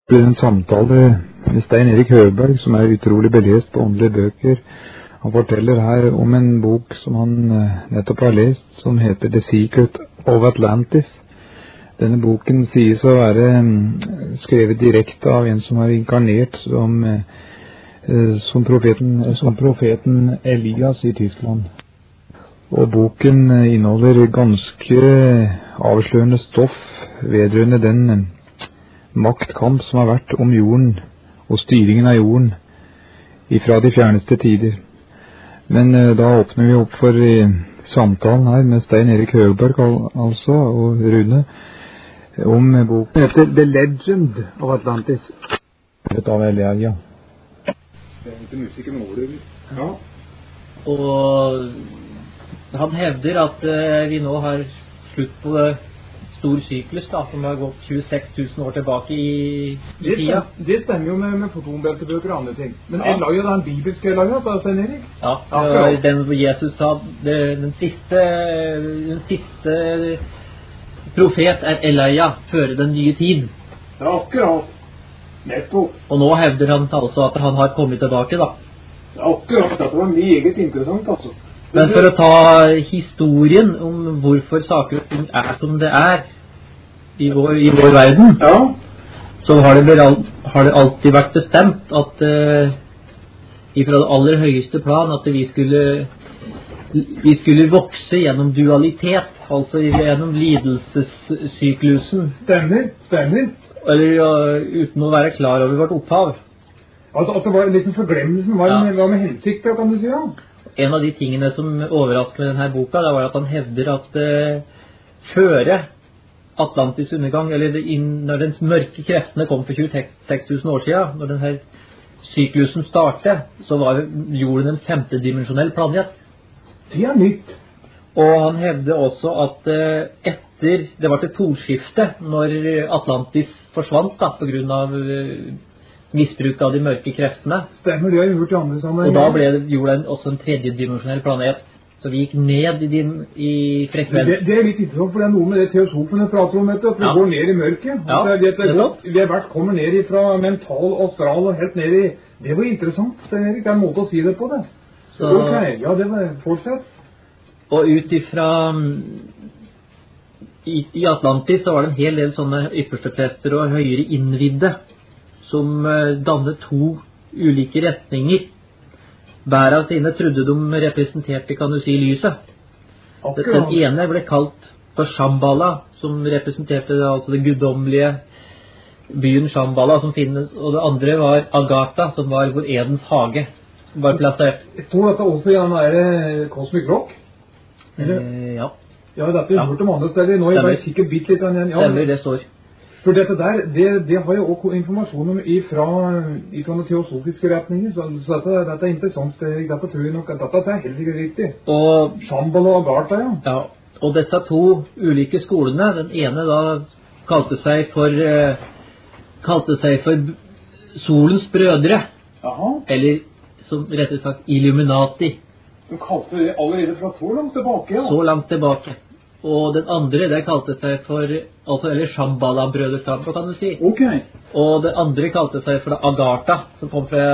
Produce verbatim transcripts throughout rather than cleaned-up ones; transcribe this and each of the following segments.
En samtale med Stein Erik Høgberg, som er utrolig belest på åndelige bøker. Han forteller her om en bok som han nettopp har lest, som heter The Secret of Atlantis. Denne boken sies å være skrevet direkte av en som har inkarnert som, som, profeten, som profeten Elias i Tyskland. Og boken inneholder ganske avslørende stoff vedrørende den maktkamp som har vært om jorden og styringen av jorden ifra de fjerneste tider. Men uh, da åpner vi opp for uh, samtalen her med Stein Erik Høgberg al altså, og Rune, om uh, boken heter The Legend of Atlantis. Det av Elia, ja. Det er ikke musikk med ordet. Ja. Og han hevder at uh, vi nå har slutt på det stor syklus da, som har gått tjueseks tusen år tilbake i, i det tida. Stemmer, det stemmer jo med, med fotonbeltebøker og andre ting. Men ja. Elia, det er en bibelsk Elia, da, Stein Erik? Ja, ja den hvor Jesus sa, det, den, siste, den siste profet er Elia, før den nye tid. Ja, akkurat. Nettopp. Og nå hevder han altså at han har kommet tilbake, da. Ja, akkurat. Det var meget interessant, altså. Men for å ta historien om hvorfor saker og ting er som det er i vår, i vår verden, ja. Så har det, har det alltid vært bestemt at uh, ifra det aller høyeste plan at vi skulle, vi skulle vokse gjennom dualitet, altså gjennom lidelsessyklusen. Stemmer, stemmer. Eller uh, uten å være klar over vårt opphav. Altså at det var liksom forglemmelsen var, ja. Med, var med hensikt, kan du si, ja. En av de tingene som overrasker med denne boka, det var at han hevder at uh, føre Atlantis undergang, eller det, når den mørke kreftene kom for tjueseks tusen år siden, når denne syklusen startet, så var jorden en femtedimensjonell planet. Det er nytt. Og han hevder også at uh, etter, det var til polskifte, når Atlantis forsvant da, på grunn av uh, misbruk av de mørke kreftene. Stemmer, det har gjort i andre sammenheng. Og da ble jorden også en tredjedimensjonell planet. Så vi gikk ned i, din, i frekvens. Det, det er litt interessant, for det er noe med det teosofene prater om, at vi ja. Går ned i mørket. Ja, det, det, det, det, vi har vært kommer ned fra mental, astral og helt ned i... Det var interessant, Stein Erik. Det er en måte å si det på det. Så, ok, ja, det var fortsatt. Og ut ifra... I, I Atlantis så var det en hel del sånne ypperste prester og høyere innvidde som dannet to ulike retninger. Hver av sine trodde de representerte, kan du si, lyset. Akkurat. Den ene ble kalt for Shambhala, som representerte altså det guddommelige byen Shambhala som finnes, og det andre var Agatha, som var vår Edens hage, som var plassert. Jeg tror dette også igjen er Cosmic Rock? Eh, ja. Ja, dette har jeg hørt om andre steder. Nå er jeg bare sikkert bitt litt igjen. Ja. Stemmer, det står. For dette der, det, det har jo også informasjon om ifra, ifra noen teosofiske retninger, så, så dette, dette er interessant, Erik. Dette tror jeg nok, dette er helt sikkert riktig. Og Shambhala og Agartha, ja. Ja, og disse to ulike skolene, den ene da kalte seg for, uh, kalte seg for Solens brødre. Aha. Eller, som rettet sagt, Illuminati. Du kalte det allerede fra så langt tilbake, ja? Så langt tilbake. Og den andre, det kalte seg for, altså, eller Shambhala-brøderskap, kan du si. Ok. Og det andre kalte seg for Agartha, som kom fra,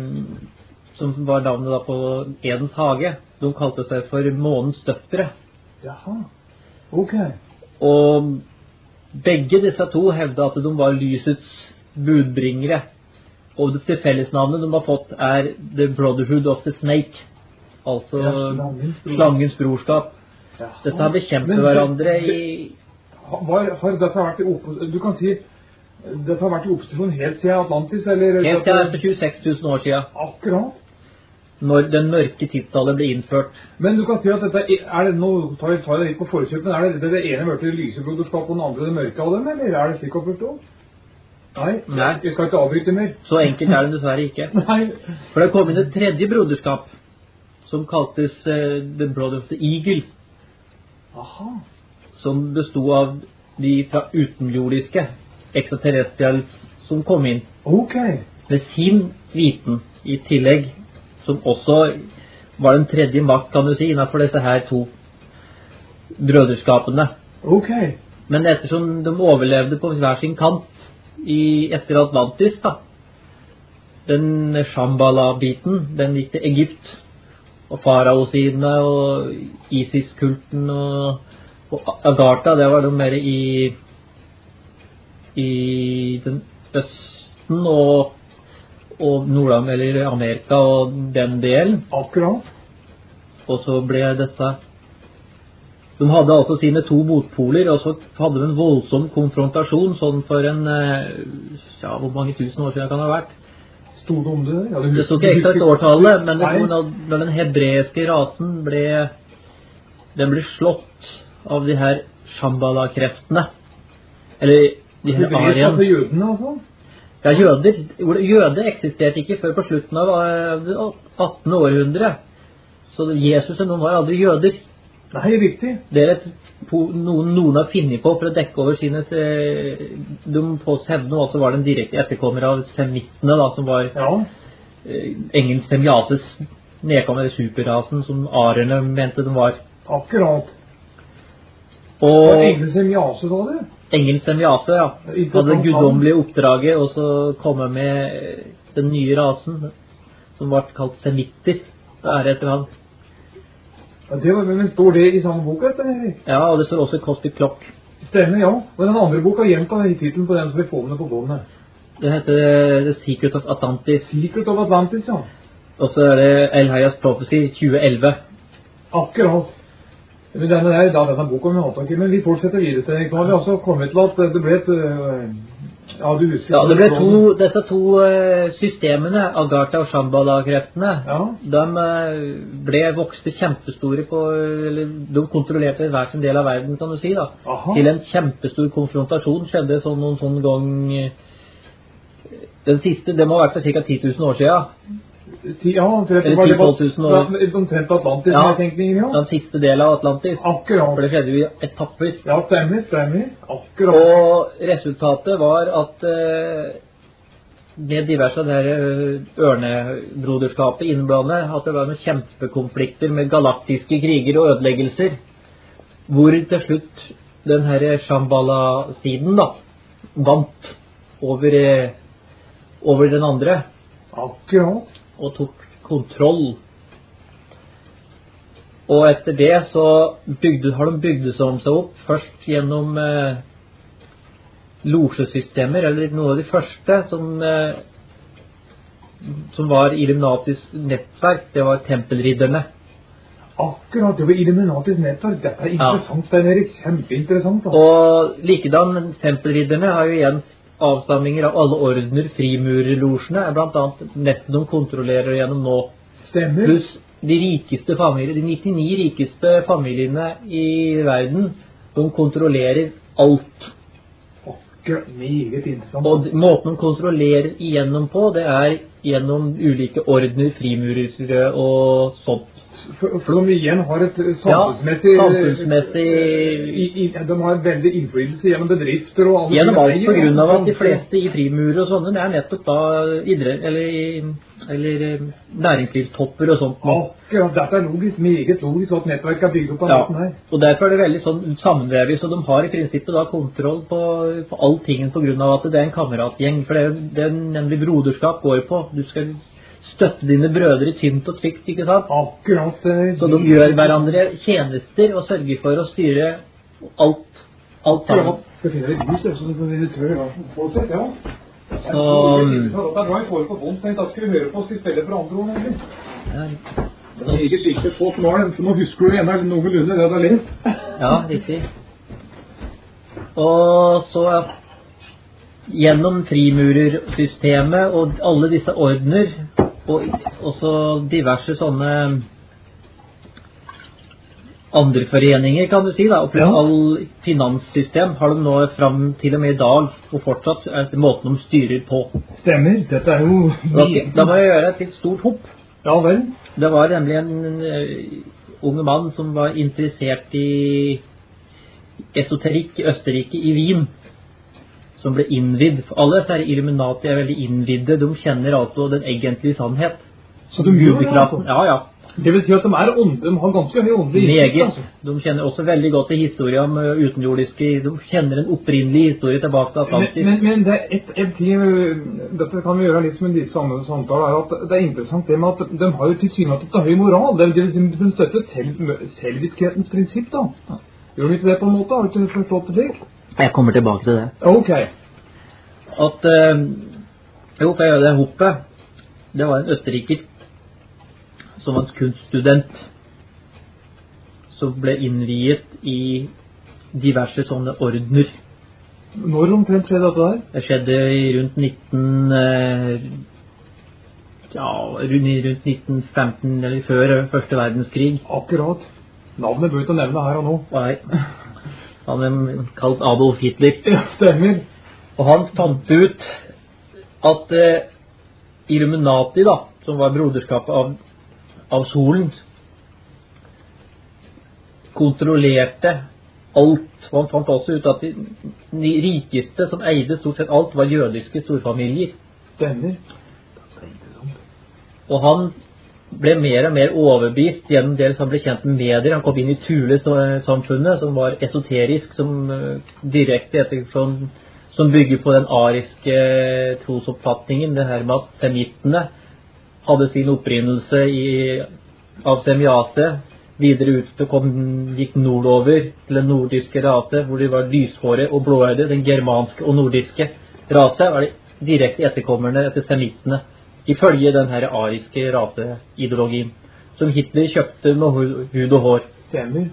som var navnet da på Edens hage. De kalte seg for månens døtre. Jaha, ok. Og begge disse to hevde at de var lysets budbringere. Og det til fellesnavnet de har fått er The Brotherhood of the Snake. Altså ja, slangens, slangens brorskap. Ja. Dette har bekjempet men, hverandre i... Har, har dette vært i opposisjon, du kan si, dette har vært i opposisjon helt siden Atlantis, eller? Helt siden for tjueseks tusen år siden. Akkurat. Når den mørke tidsalder ble innført. Men du kan si at dette, er det, nå tar jeg, tar jeg litt på forkjøp, men er det det, det ene hørte til lysebroderskap og den andre det mørke av dem, eller er det slik å forstå? Nei, Nei. Jeg skal ikke avbryte mer. Så enkelt er det dessverre ikke. Nei. For det kom inn et tredje broderskap, som kaltes uh, The Brother of the Eagle. Aha. Som bestod av de fra utenjordiske extraterrestrials som kom inn. Ok. Med sin viten i tillegg, som også var den tredje makt, kan du si, innenfor disse her to brøderskapene. Ok. Men ettersom de overlevde på hver sin kant, i, etter Atlantis da. Den Shambhala-biten, den gikk til Egypt, og faraosidene, og Isis-kulten, og, og Agartha, det var de mer i, i den Østen, og, og Nord- eller Amerika, og den delen. Akkurat. Og så ble disse... De hadde altså sine to motpoler, og så hadde de en voldsom konfrontasjon, sånn for en, ja, hvor mange tusen år siden kan det ha vært? Stod om det? Ja, det stod ikke eksakt årtallet, men det, når den hebreiske rasen ble, den ble slått av de her Shambhala-kreftene. Eller de her arien. Det ble jødene, altså? Ja, jøder. Jøde eksisterte ikke før på slutten av det attende århundre. Så Jesus og noen var aldri jøder. Nei, riktig. Det er et, noen, noen har finnet på for å dekke over sine, de på hevne også var den direkte etterkommer av semittene da, som var ja. eh, engelsk semiases nedkommer superrasen som arerne mente de var. Akkurat. Og engelsk semiase, sa du? Engelsk semiase, ja. Hadde det guddommelige oppdraget og så komme med den nye rasen som var kalt semitter. Det er etter han. Ja, det var, men står det i samme boka, eller? Ja, og det står også Cosmic Clock. Stemmer, ja. Og den andre boka gjentar i titelen på den som vi får med på båndet. Det heter The Secret of Atlantis. Secret of Atlantis, ja. Og så er det El-Hayas Prophecy tjue elleve. Akkurat. Men denne der, da denne boka med håndtak, men vi fortsetter videre til. Nå har vi altså kommet til at det ble et... Ja, du husker... Ja, det ble to, disse to systemene, Agartha og Shambhala-kreftene, ja. De ble vokste kjempestore på, eller de kontrollerte hver sin del av verden, kan du si da. Aha. Til en kjempestor konfrontasjon skjedde sånn noen sånn gang, den siste, det må ha vært for ca. ti tusen år siden. Ja, omtrent eller ti til tolv tusen år. Omtrent Atlantis, ja, tenkningen, ja. Den siste del av Atlantis. Akkurat. For det skjedde jo i etapper. Ja, stemmer, stemmer. Akkurat. Og resultatet var at eh, med diverse av det her ørnebroderskapet innblandet, at det var noen kjempekonflikter med galaktiske kriger og ødeleggelser, hvor til slutt den her Shambhala-siden da, vant over, over den andre. Akkurat. Og tok kontroll. Og etter det så bygde, har de bygde seg om seg opp, først gjennom eh, losjesystemer, eller noe av de første som, eh, som var Illuminatis nettverk, det var tempelridderne. Akkurat, det var Illuminatis nettverk, dette er interessant, ja. Stein Erik, kjempeinteressant. Da. Og likedan, tempelridderne har jo igjen avstamminger av alle ordener, frimurerlosjene, er blant annet nettet de kontrollerer gjennom nå. Stemmer. Pluss de rikeste familier, de nittini rikeste familiene i verden, de kontrollerer alt. Akkurat, meget interessant. Og måten de kontrollerer igjennom på, det er gjennom ulike ordener, frimurere og sånt. For, for de igjen har et samfunnsmessig... Ja, samfunnsmessig... I, i, de har veldig innflytelse gjennom bedrifter og alle... Gjennom alt, på grunn av at de fleste i frimurere og sånne, det er nettopp da idrett, eller, eller næringslivstopper og sånt. Akkurat, dette er logisk, meget logisk at nettverket er bygd opp av måten her. Og derfor er det veldig sånn sammenvevet, så de har i prinsippet da kontroll på, på all tingen på grunn av at det er en kameratgjeng, for det er det er nemlig broderskap går på. Du skal støtte dine brødre tynt og trygt, ikke sant? Akkurat. Så de gjør hverandre tjenester og sørger for å styre alt, alt sammen. Skal finne et lys, så du får vinne trøy. Fortsett, ja. Så... Det er bra i forhold på vondt, da skal vi høre på, skal vi spille for andre ord, egentlig. Det er ikke sikkert på, for nå, for nå husker du gjerne noenlunde det du har lest. Ja, riktig. Og så... Gjennom frimurersystemet og alle disse ordner og også diverse sånne andre foreninger, kan du si da, og pluss all finanssystem har de nå frem til og med i dag, og fortsatt er det måten de styrer på. Stemmer, dette er jo... Da, da må jeg gjøre et litt stort hopp. Ja vel. Det var nemlig en uh, unge mann som var interessert i esoterikk i Østerrike, i Wien, som ble innvidd. Alle disse Illuminati er veldig innvidde. De kjenner altså den egentlige sannhet. Så de gjør det altså? Ja, ja. Det vil si at de er ånd, de har ganske høy åndelig Meget. innsikt, altså. De kjenner også veldig godt til historien om uh, utenjordiske, de kjenner en opprinnelig historie tilbake til Atlantis. Men, men, men det er et, et ting, dette kan vi gjøre litt som en disse andre samtaler, er at det er interessant det med at de har jo tilsynelatende høy moral. Det vil si de støtter selv, selvviskhetens prinsipp, da. Gjør de ikke det på en måte? Har du ikke forstått det slik? Jeg kommer tilbake til det. Ok. At, uh, jo, for jeg gjør det hoppet, det var en østerriker som var en kunststudent som ble innviet i diverse sånne ordener. Når omtrent skjedde dette der? Det skjedde i rundt nitten ja, rundt nitten femten eller før første verdenskrig. Akkurat. Navnet bør ikke nevne her og nå. Nei. Han er kalt Adolf Hitler. Ja, stemmer. Og han fant ut at eh, Illuminati da, som var broderskapet av av solen, kontrollerte alt. Og han fant også ut at de, de rikeste som eide stort sett alt var jødiske storfamilier. Stemmer. Og han ble mer og mer overbevist gjennom det som ble kjent med medier. Han kom inn i Thule-samfunnet, som var esoterisk, som uh, direkte etter, som, som bygger på den ariske trosoppfatningen, det her med at semittene hadde sin opprinnelse i, av semiase, videre ut til kom, gikk nordover til den nordiske rase, hvor de var lyshåret og blåøyde. Den germanske og nordiske rase var de direkte etterkommerne etter semittene, ifølge den her ariske raseideologien, som Hitler kjøpte med hud og hår. Stemmer.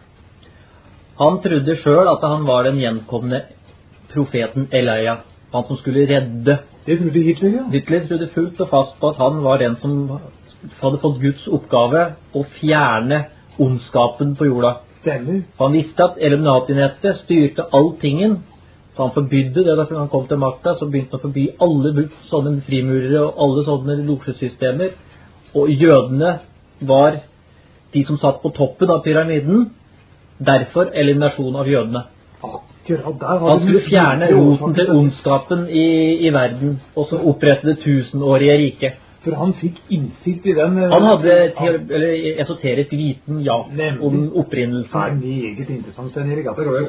Han trodde selv at han var den gjenkomne profeten Elia, han som skulle redde. Det trodde Hitler, ja. Hitler trodde fullt og fast på at han var den som hadde fått Guds oppgave å fjerne ondskapen på jorda. Stemmer. Han visste at Illuminati-nettet styrte alltingen, så han forbydde det da han kom til makta, så begynte han å forby alle sånne frimurere og alle sånne losjesystemer, og jødene var de som satt på toppen av pyramiden, derfor eliminasjon av jødene. Han skulle fjerne roten til ondskapen i, i verden, og så opprette det tusenårige riket. For han fikk innsikt i den... Han hadde teori, eller esoterisk viten, ja, om opprinnelsen. Det er meget interessant, Erik.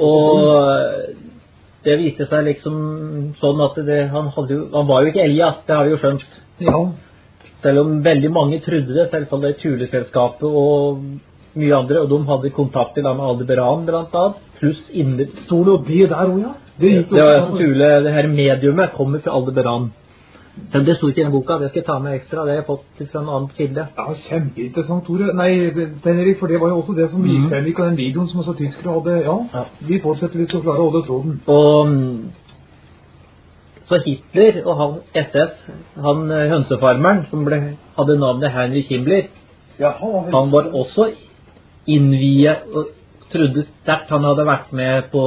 Og det viste seg liksom sånn at det, han, hadde jo, han var jo ikke Elias, det har vi jo skjønt. Ja. Selv om veldig mange trodde det, selv om det Thule-selskapet og mye andre, og de hadde kontakter med Aldebaran blant annet, pluss inne... Stod det og det der også, ja? Det, det var jo Thule, det her mediumet kommer fra Aldebaran. Men det stod ikke i denne boka, det skal jeg ta med ekstra, det har jeg fått fra en annen kilde. Ja, kjempeinteressant, Tore. Nei, Erik, for det var jo også det som gikk frem i den videoen som også tyskere hadde, ja. ja. Vi fortsetter hvis du klarer å holde tråden. Og så Hitler og han S S, han hønsefarmeren, som ble, hadde navnet Heinrich Himmler, ja, han, han var også innviet og trodde sterkt han hadde vært med på,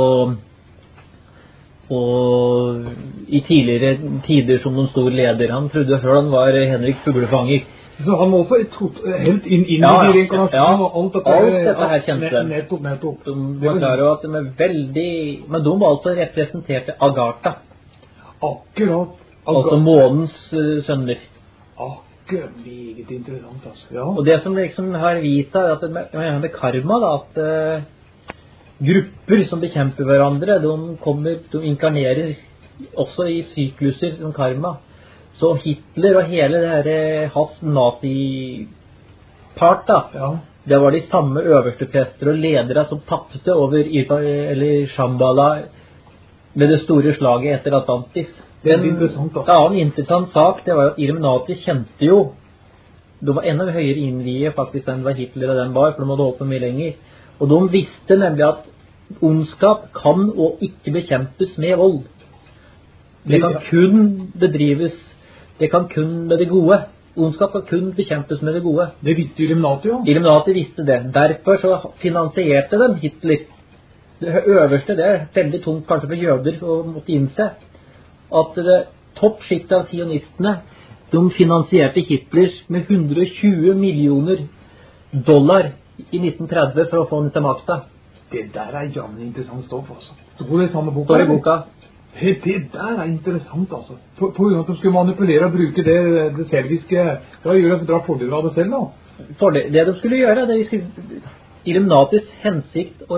på i tidligere tider som noen stor leder. Han trodde selv han var Henrik Fuglefanger. Så han var også et, helt inn, inn ja, i reinkarnasjonen ja, og alt dette, alt dette her kjente de. Nettopp, nettopp. De var klare over at de er veldig, men de var altså representerte Agartha. Akkurat. Agartha. Altså månens uh, sønner. Akkurat. Meget interessant, altså. Ja. Og det som liksom har vist seg, at det med, med karma, da, at uh, grupper som bekjemper hverandre, de kommer, de inkarnerer også i sykluser som karma. Så Hitler og hele det her hans nazi-part, da, ja. Det var de samme øverste prester og ledere som tappte over Irpa, eller Shambhala med det store slaget etter Atlantis. Det er interessant, da. Ja, en interessant sak, det var at Illuminati kjente jo, det var enda høyere innviet faktisk enn hva Hitler og den var, for de hadde holdt på mye lenger. Og de visste nemlig at ondskap kan og ikke bekjempes med vold. Det kan kun bedrives, det kan kun med det gode. Ondskap kan kun bekjempes med det gode. Det visste Illuminati, ja. Illuminati visste det. Derfor så finansierte de Hitler. Det øverste, det er veldig tungt kanskje for jøder å måtte innse, at det toppskiktet av sionistene, de finansierte Hitler med hundre og tjue millioner dollar i nitten tretti for å få den til makta. Det der er jammen interessant stoff, altså. Står det i samme boka? Står i boka. Det, det der er interessant, altså. På, på grunn av at de skulle manipulere og bruke det, det selviske, for å gjøre dra fordeler av det selv, da. For det, det de skulle gjøre, det de skulle, Illuminatis hensikt og,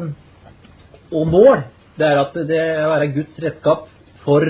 og mål, det er at det er å være Guds redskap for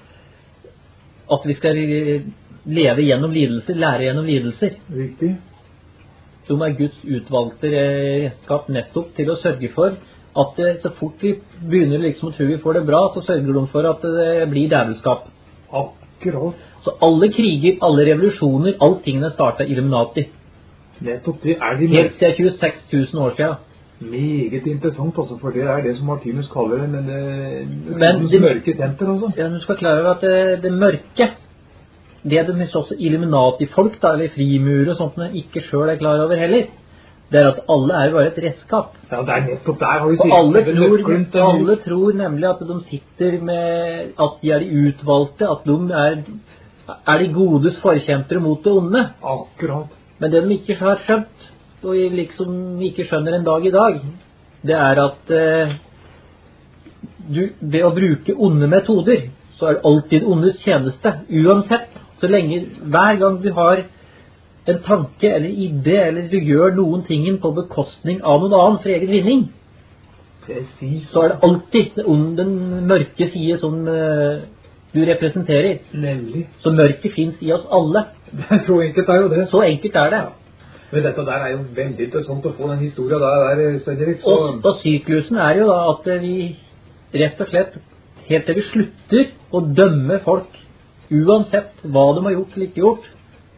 at vi skal leve gjennom lidelser, lære gjennom lidelser. Riktig. Som er Guds utvalgte redskap nettopp til å sørge for at det, så fort vi begynner liksom å tro vi får det bra, så sørger de for at det blir dævelskap. Akkurat. Så alle kriger, alle revolusjoner, alle tingene startet Illuminati. Nettopp det er de helt siden tjueseks tusen år siden. Meget interessant, altså, for det er det som Martinus kaller det, men det, men det mørke senter, altså. Ja, du skal klare at det, det mørke, det er det også Illuminati-folk, da, eller frimure og sånt, men ikke selv er klar over heller. Det er at alle er bare et redskap. Ja, det er nettopp der har vi sikkert. Alle, tror, alle tror nemlig at de sitter med, at de er de utvalgte, at de er, er de godes forkjempere mot det onde. Akkurat. Men det de ikke har skjønt, og liksom ikke skjønner en dag i dag, det er at eh, du, ved å bruke onde metoder, så er det alltid ondes tjeneste, uansett, så lenge, hver gang du har en tanke eller idé, eller du gjør noen tingen på bekostning av noen annen for egen vinning, Precis. Så er det alltid den, den mørke side som uh, du representerer. Nemlig. Så mørket finnes i oss alle. Så enkelt er jo det. Så enkelt er det. Ja. Men dette der er jo veldig interessant å få den historien der, der Svenrik. Så... Og, og syklusen er jo da at vi rett og slett, helt til vi slutter å dømme folk, uansett hva de har gjort eller ikke gjort,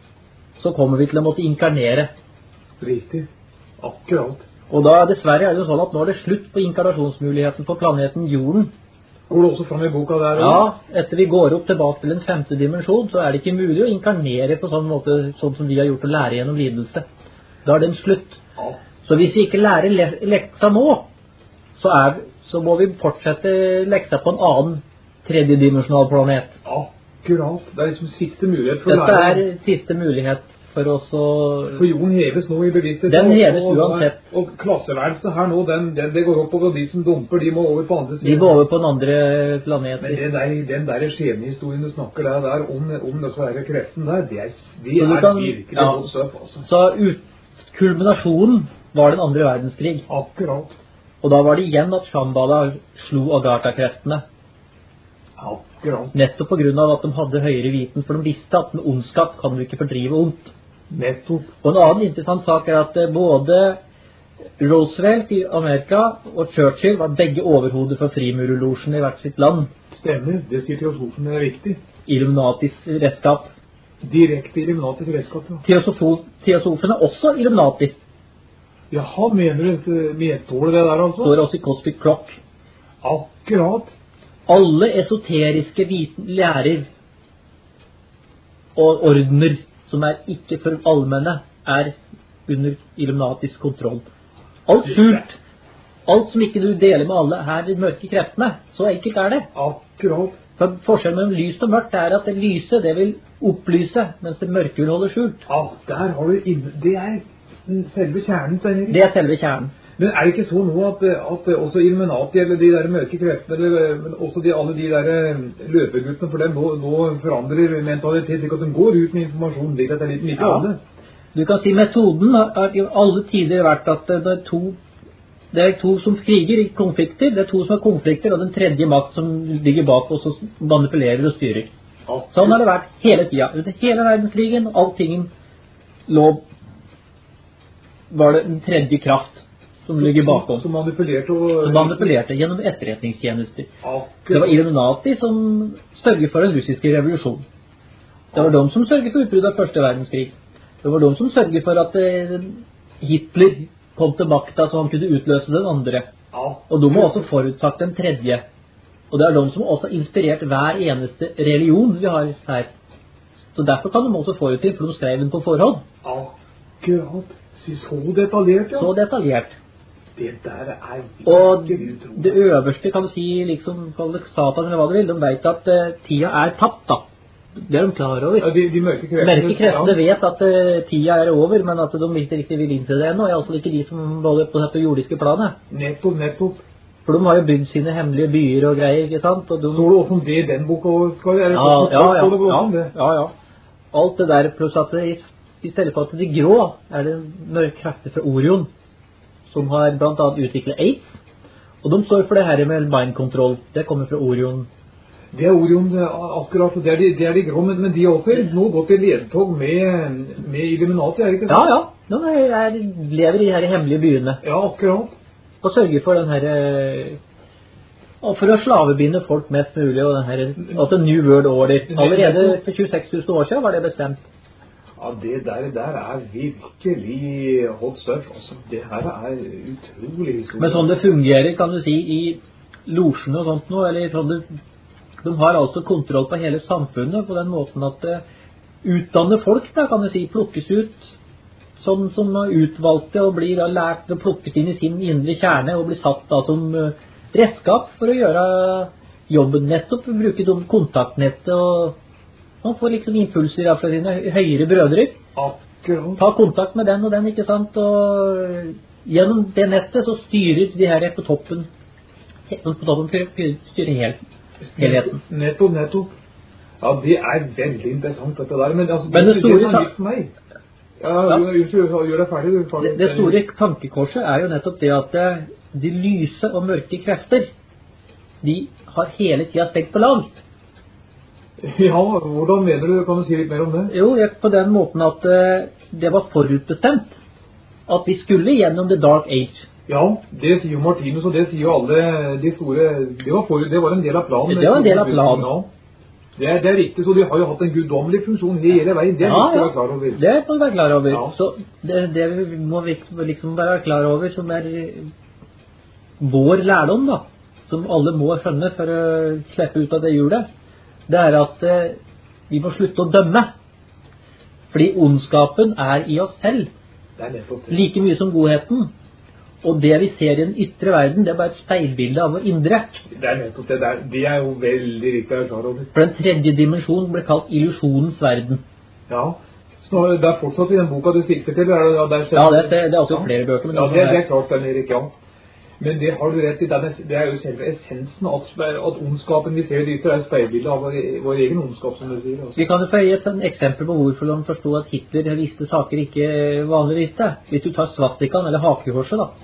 så kommer vi til å måtte inkarnere. Riktig. Akkurat. Og da dessverre er det jo sånn at nå er det slutt på inkarnasjonsmuligheten på planeten Jorden. Går det også frem i boka der? Ja, etter vi går opp tilbake til en femte dimensjon, så er det ikke mulig å inkarnere på sånn måte, sånn som vi har gjort å lære gjennom lidelse. Da er det en slutt. Ja. Så hvis vi ikke lærer le leksa nå, så, er, så må vi fortsette leksa på en annen tredjedimensjonal planet. Akkurat. Det er liksom siste mulighet for Dette å lære. Dette er siste mulighet for oss å... For jorden heves nå i bevissthet. Den heves uansett. Og, og klasseværelsen her nå, den, den, det går oppover, og de som dumper, de må over på andre siden. De må over på en andre planet. Men den der, den der skjebnehistorien du snakker der, der om, om disse her kreften der, det er, det er kan, virkelig ja. godt støff, altså. Så ut, kulminasjonen var den andre verdenskrig. Akkurat. Og da var det igjen at Shambhala slo Agartha-kreftene. Akkurat. Nettopp på grunn av at de hadde høyere viten, for de visste at en ondskap kan du ikke fordrive ondt. Nettopp. Og en annen interessant sak er at både Roosevelt i Amerika og Churchill var begge overhodet for frimurerlosjen i hvert sitt land. Stemmer, det sier teosofen er viktig. Illuminatis redskap. Direkte Illuminatis redskap, ja. Teosofen, teosofen er også Illuminati. Jaha, mener du medstålet det der altså? Står også i Cosmic Clock. Akkurat. Alle esoteriske viten, lærer og ordener som er ikke for allmenne, er under Illuminatis kontroll. Alt skjult, alt som ikke du deler med alle, her de mørke kreftene, så enkelt er det. Akkurat. For forskjellen mellom lyst og mørkt er at det lyse, det vil opplyse, mens det mørke vil holde skjult. Ja, der har du inne, det er selve kjernen, Svenrik. Det er selve kjernen. Men er det ikke så nå at, at også Illuminati, eller de der mørke kreftene, eller, men også de, alle de der løpeguttene, for dem nå, nå forandrer mentalitet, slik at de går ut med informasjon, slik at det er litt mye av det? Du kan si metoden har i alle tider vært at det er to, det er to som kriger i konflikter, det er to som har konflikter, og den tredje makt som ligger bak oss og manipulerer og styrer. Ja. Sånn har det vært hele tiden. Under hele verdenskrigen, og alltingen lov, var det den tredje kraft som ligger bakom. Som manipulerte, og... som manipulerte gjennom etterretningstjenester. Akkurat. Det var Illuminati som sørget for den russiske revolusjonen. Det var de som sørget for utbruddet av første verdenskrig. Det var de som sørget for at eh, Hitler kom til makta så han kunne utløse den andre. Og de har også forutsagt den tredje. Og det er de som også har inspirert hver eneste religion vi har her. Så derfor kan de også forutsi, for de skrev den på forhånd. Akkurat. Så detaljert, ja. Så detaljert. Det der er og det øverste kan du si, liksom, kall det Satan eller hva du vil, de vet at uh, tida er tapt da. Det er de klar over. Ja, de, de mørke kreftene, mørke kreftene vet at uh, tida er over, men at de ikke riktig vil innse det ennå, i alle fall ikke de som holder på dette jordiske planet. Nettopp, nettopp. For de har jo bygd sine hemmelige byer og greier, ikke sant? Og de... Står det også om det i den boka? Skal det, ja, ja, ja, ja, ja, ja. Alt det der, pluss at det, i stedet for at de grå er det mørke krefter fra Orion, som har blant annet utviklet AIDS, og de står for det her med mind control. Det kommer fra Orion. Det er Orion, det er akkurat, det er de, det er de grå, men, men de har også nå gått i ledtog med, med Illuminati, er det ikke Ja, sant? ja. De er, er, lever i de her hemmelige byene. Ja, akkurat. Og sørger for den her, og for å slavebinde folk mest mulig, og den her, altså New World Order. Allerede for tjueseks tusen år siden var det bestemt. Ja, det der, der er virkelig hot stuff. Altså, det her er utrolig historie. Men sånn det fungerer, kan du si, i losjen og sånt nå, eller sånn det, de har altså kontroll på hele samfunnet på den måten at uh, utdanne folk, da, kan du si, plukkes ut, sånn som er utvalgte og blir da, lært å plukkes inn i sin indre kjerne og blir satt da som uh, redskap for å gjøre jobben nettopp, bruke de kontaktnettet og man får liksom impulser fra sine høyere brødre. Akkurat. Ta kontakt med den og den, ikke sant? Og gjennom det nettet så styrer de her på toppen, på toppen styrer helt, helheten. Nettopp, nettopp. Ja, det er veldig interessant dette der. Men, altså, Men det, det store... Det er nytt for meg. Ja, ja. Gjør, gjør det ferdig. Du, ferdig. Det, det store tankekorset er jo nettopp det at de lyse og mørke krefter, de har hele tiden stekt på lag. Ja, hvordan mener du? Kan du si litt mer om det? Jo, på den måten at uh, det var forutbestemt at vi skulle gjennom The Dark Age. Ja, det sier jo Martinus, og det sier jo alle de store... Det var, for, det var en del av planen. Det var en del av planen. Ja. Det er, det er riktig, så de har jo hatt en guddommelig funksjon hele veien. Det er ja, viktig å ja. være klar over. Det må vi være klar over. Ja. Så det, det må vi liksom være klar over, som er vår lærdom, da. Som alle må skjønne for å slippe ut av det hjulet. Det er at eh, vi må slutte å dømme. Fordi ondskapen er i oss selv. Det er nettopp det. Like mye som godheten. Og det vi ser i den ytre verden, det er bare et speilbilde av vår indre. Det er nettopp det der. Det er jo veldig viktig å være klar over. For den tredje dimensjonen ble kalt illusjonens verden. Ja. Så det er fortsatt i den boka du sikter til? Er det, ja, det er, ja, det, det er også ja. flere bøker. Men ja, det, det er klart, den Erik, ja. Men det har du rett i, det er jo selve essensen at, at ondskapen vi ser i ytre er speilbildet av vår, vår egen ondskap, som du sier. Altså. Vi kan jo få gi et eksempel på hvorfor de forstod at Hitler visste saker ikke vanlig visste. Hvis du tar svastikaen eller hakekorset da.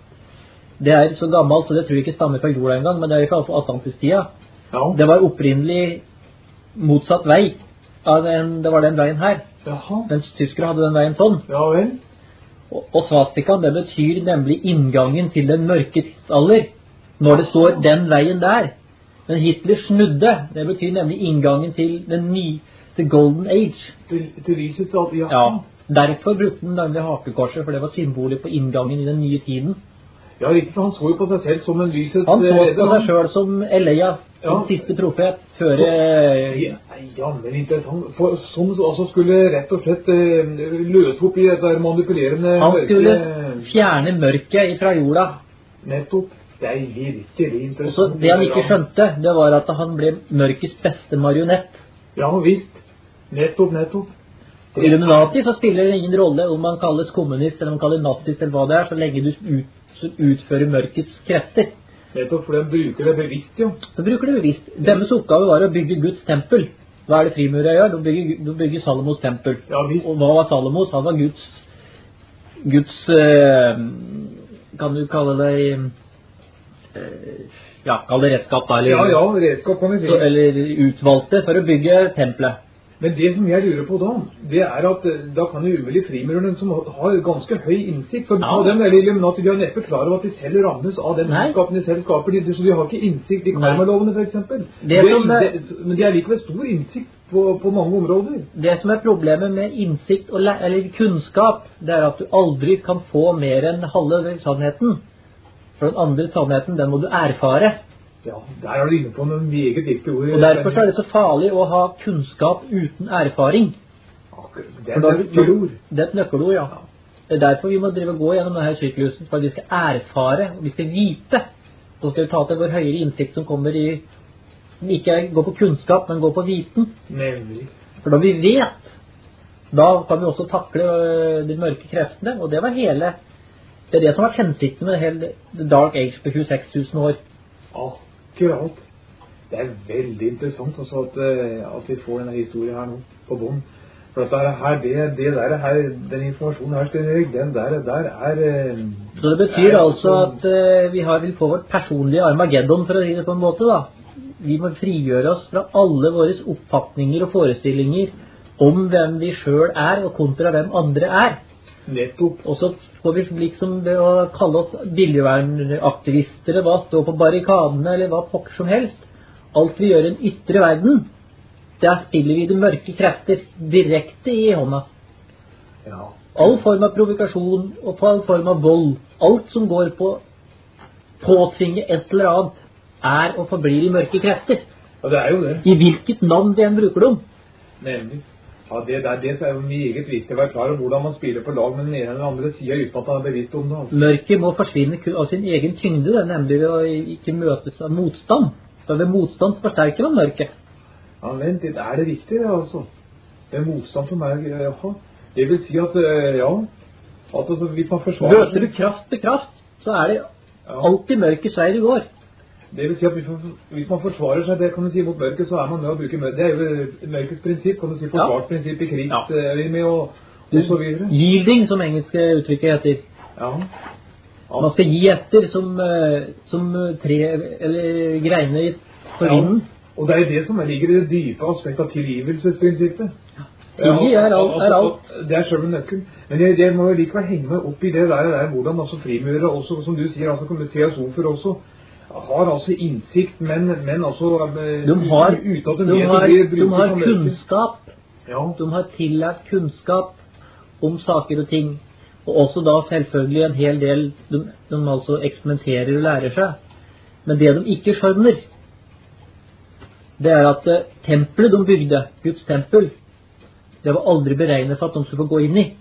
Det er så gammelt, så det tror jeg ikke stammer fra jorda engang, men det er i hvert fall Atlantis-tida. Ja. Det var opprinnelig motsatt vei. En, det var den veien her. Jaha. Mens tyskere hadde den veien sånn. Ja vel. Og, og svastikaen, det betyr nemlig inngangen til den mørke tidsalder, når det står den veien der. Men Hitler snudde, det betyr nemlig inngangen til den nye, til Golden Age. Til, til lysets alder, ja. Ja. Derfor brukte den nemlig hakekorset, for det var symbolet på inngangen i den nye tiden. Ja, riktig, for han så jo på seg selv som en lysets... Han så på seg selv som Elia, ja. Den siste profet, før... Ja, ja, men interessant. For, som altså skulle rett og slett uh, løse opp i dette manipulerende... Han skulle fjerne mørket fra jorda. Nettopp. Det er virkelig interessant. Så det han ikke skjønte, det var at han ble mørkets beste marionett. Ja, visst. Nettopp, nettopp. I Illuminati så spiller det ingen rolle om man kalles kommunist eller om man kalles nazist eller hva det er, så lenge du ut som utfører mørkets krefter. Nettopp, for de bruker det bevisst, jo. De bruker det bevisst. Deres oppgave var å bygge Guds tempel. Hva er det frimurere gjør? De bygger, de bygger Salomos tempel. Ja, visst. Og hva var Salomos? Han var Guds, Guds, eh, kan du kalle det, eh, ja, kall det redskap da, eller, ja, ja, redskap kan vi si. Så, eller utvalgte for å bygge tempelet. Men det som jeg lurer på da, det er at da kan jo umulig frimurerne som har ganske høy innsikt, for ja. Dem er Illuminati, de har neppe klar over at de selv rammes av den ondskapen de selv skaper, de, så de har ikke innsikt i karmalovene for eksempel. Det som er, det, men de har likevel stor innsikt på, på mange områder. Det som er problemet med innsikt og, eller kunnskap, det er at du aldri kan få mer enn halve sannheten. For den andre sannheten, den må du erfare. Ja, der er du inne på noen meget viktige ord. Og derfor så er det så farlig å ha kunnskap uten erfaring. Akkurat, det er et nøkkelord. Det er et nøkkelord, ja. Det er derfor vi må drive og gå gjennom denne syklusen, for vi skal erfare, og vi skal vite. Så skal vi ta til vår høyere innsikt som kommer i, som ikke går på kunnskap, men går på viten. Nemlig. For når vi vet, da kan vi også takle de mørke kreftene, og det var hele, det er det som har vært hensikten med hele The Dark Age på tjueseks tusen år. Akkurat. Det er veldig interessant også at, at vi får denne historien her nå på bånd. For at det her, det, det der her, den informasjonen her, Stein Erik, den der, der er... Eh, Så det betyr er, altså at eh, vi har vil få vårt personlige Armageddon, for å si det på en måte da. Vi må frigjøre oss fra alle våre oppfatninger og forestillinger om hvem vi selv er, og kontra hvem andre er. Nettopp. Og så får vi liksom ved å kalle oss miljøvernaktivister, eller hva, stå på barrikadene, eller hva pokker som helst. Alt vi gjør i den ytre verden, der spiller vi de mørke krefter direkte i hånda. Ja. All form av provokasjon og all form av vold, alt som går på påtvinge et eller annet, er og forblir de mørke krefter. Ja, det er jo det. I hvilket navn vi enn bruker dem. Nemlig. Ja, det, det, det er jo meget viktig å være klar over hvordan man spiller på lag med den ene eller den andre siden uten at man er bevisst om det. Altså. Mørket må forsvinne av sin egen tyngde, det, nemlig ved å ikke møtes av motstand. For ved motstand forsterker man mørket. Ja, vent litt, er det riktig det altså? Det er motstand for meg, jaha. Det vil si at, ja, at altså, hvis man forsvarer... Møter du kraft til kraft, så er det ja. Alltid mørket seier i går. Det vil si at hvis man forsvarer seg, det kan du si mot mørket, så er man med å bruke mørket. Det er jo mørkets prinsipp, kan du si, forsvarsprinsipp i krig, ja. Med og, og så videre. Yielding, som engelske uttrykket heter. Ja. Ja. Man skal gi etter som, som tre, eller greiner på vinden. Ja. Og det er det som ligger i det dype aspektet av tilgivelsesprinsippet. Ja. Tilgi er alt, er alt. Det er selve nøkkelen. Men jeg, jeg må jo likevel henge meg opp i det der, der hvordan altså frimurere også, som du sier, altså teosofer også, har altså innsikt, men, men altså de har, uten at de, de har, vet, de har kunnskap. Ja. De har tillært kunnskap om saker og ting. Og også da selvfølgelig en hel del de, de altså eksperimenterer og lærer seg. Men det de ikke skjønner, det er at uh, tempelet de bygde, Guds tempel, det var aldri beregnet for at de skulle få gå inn i.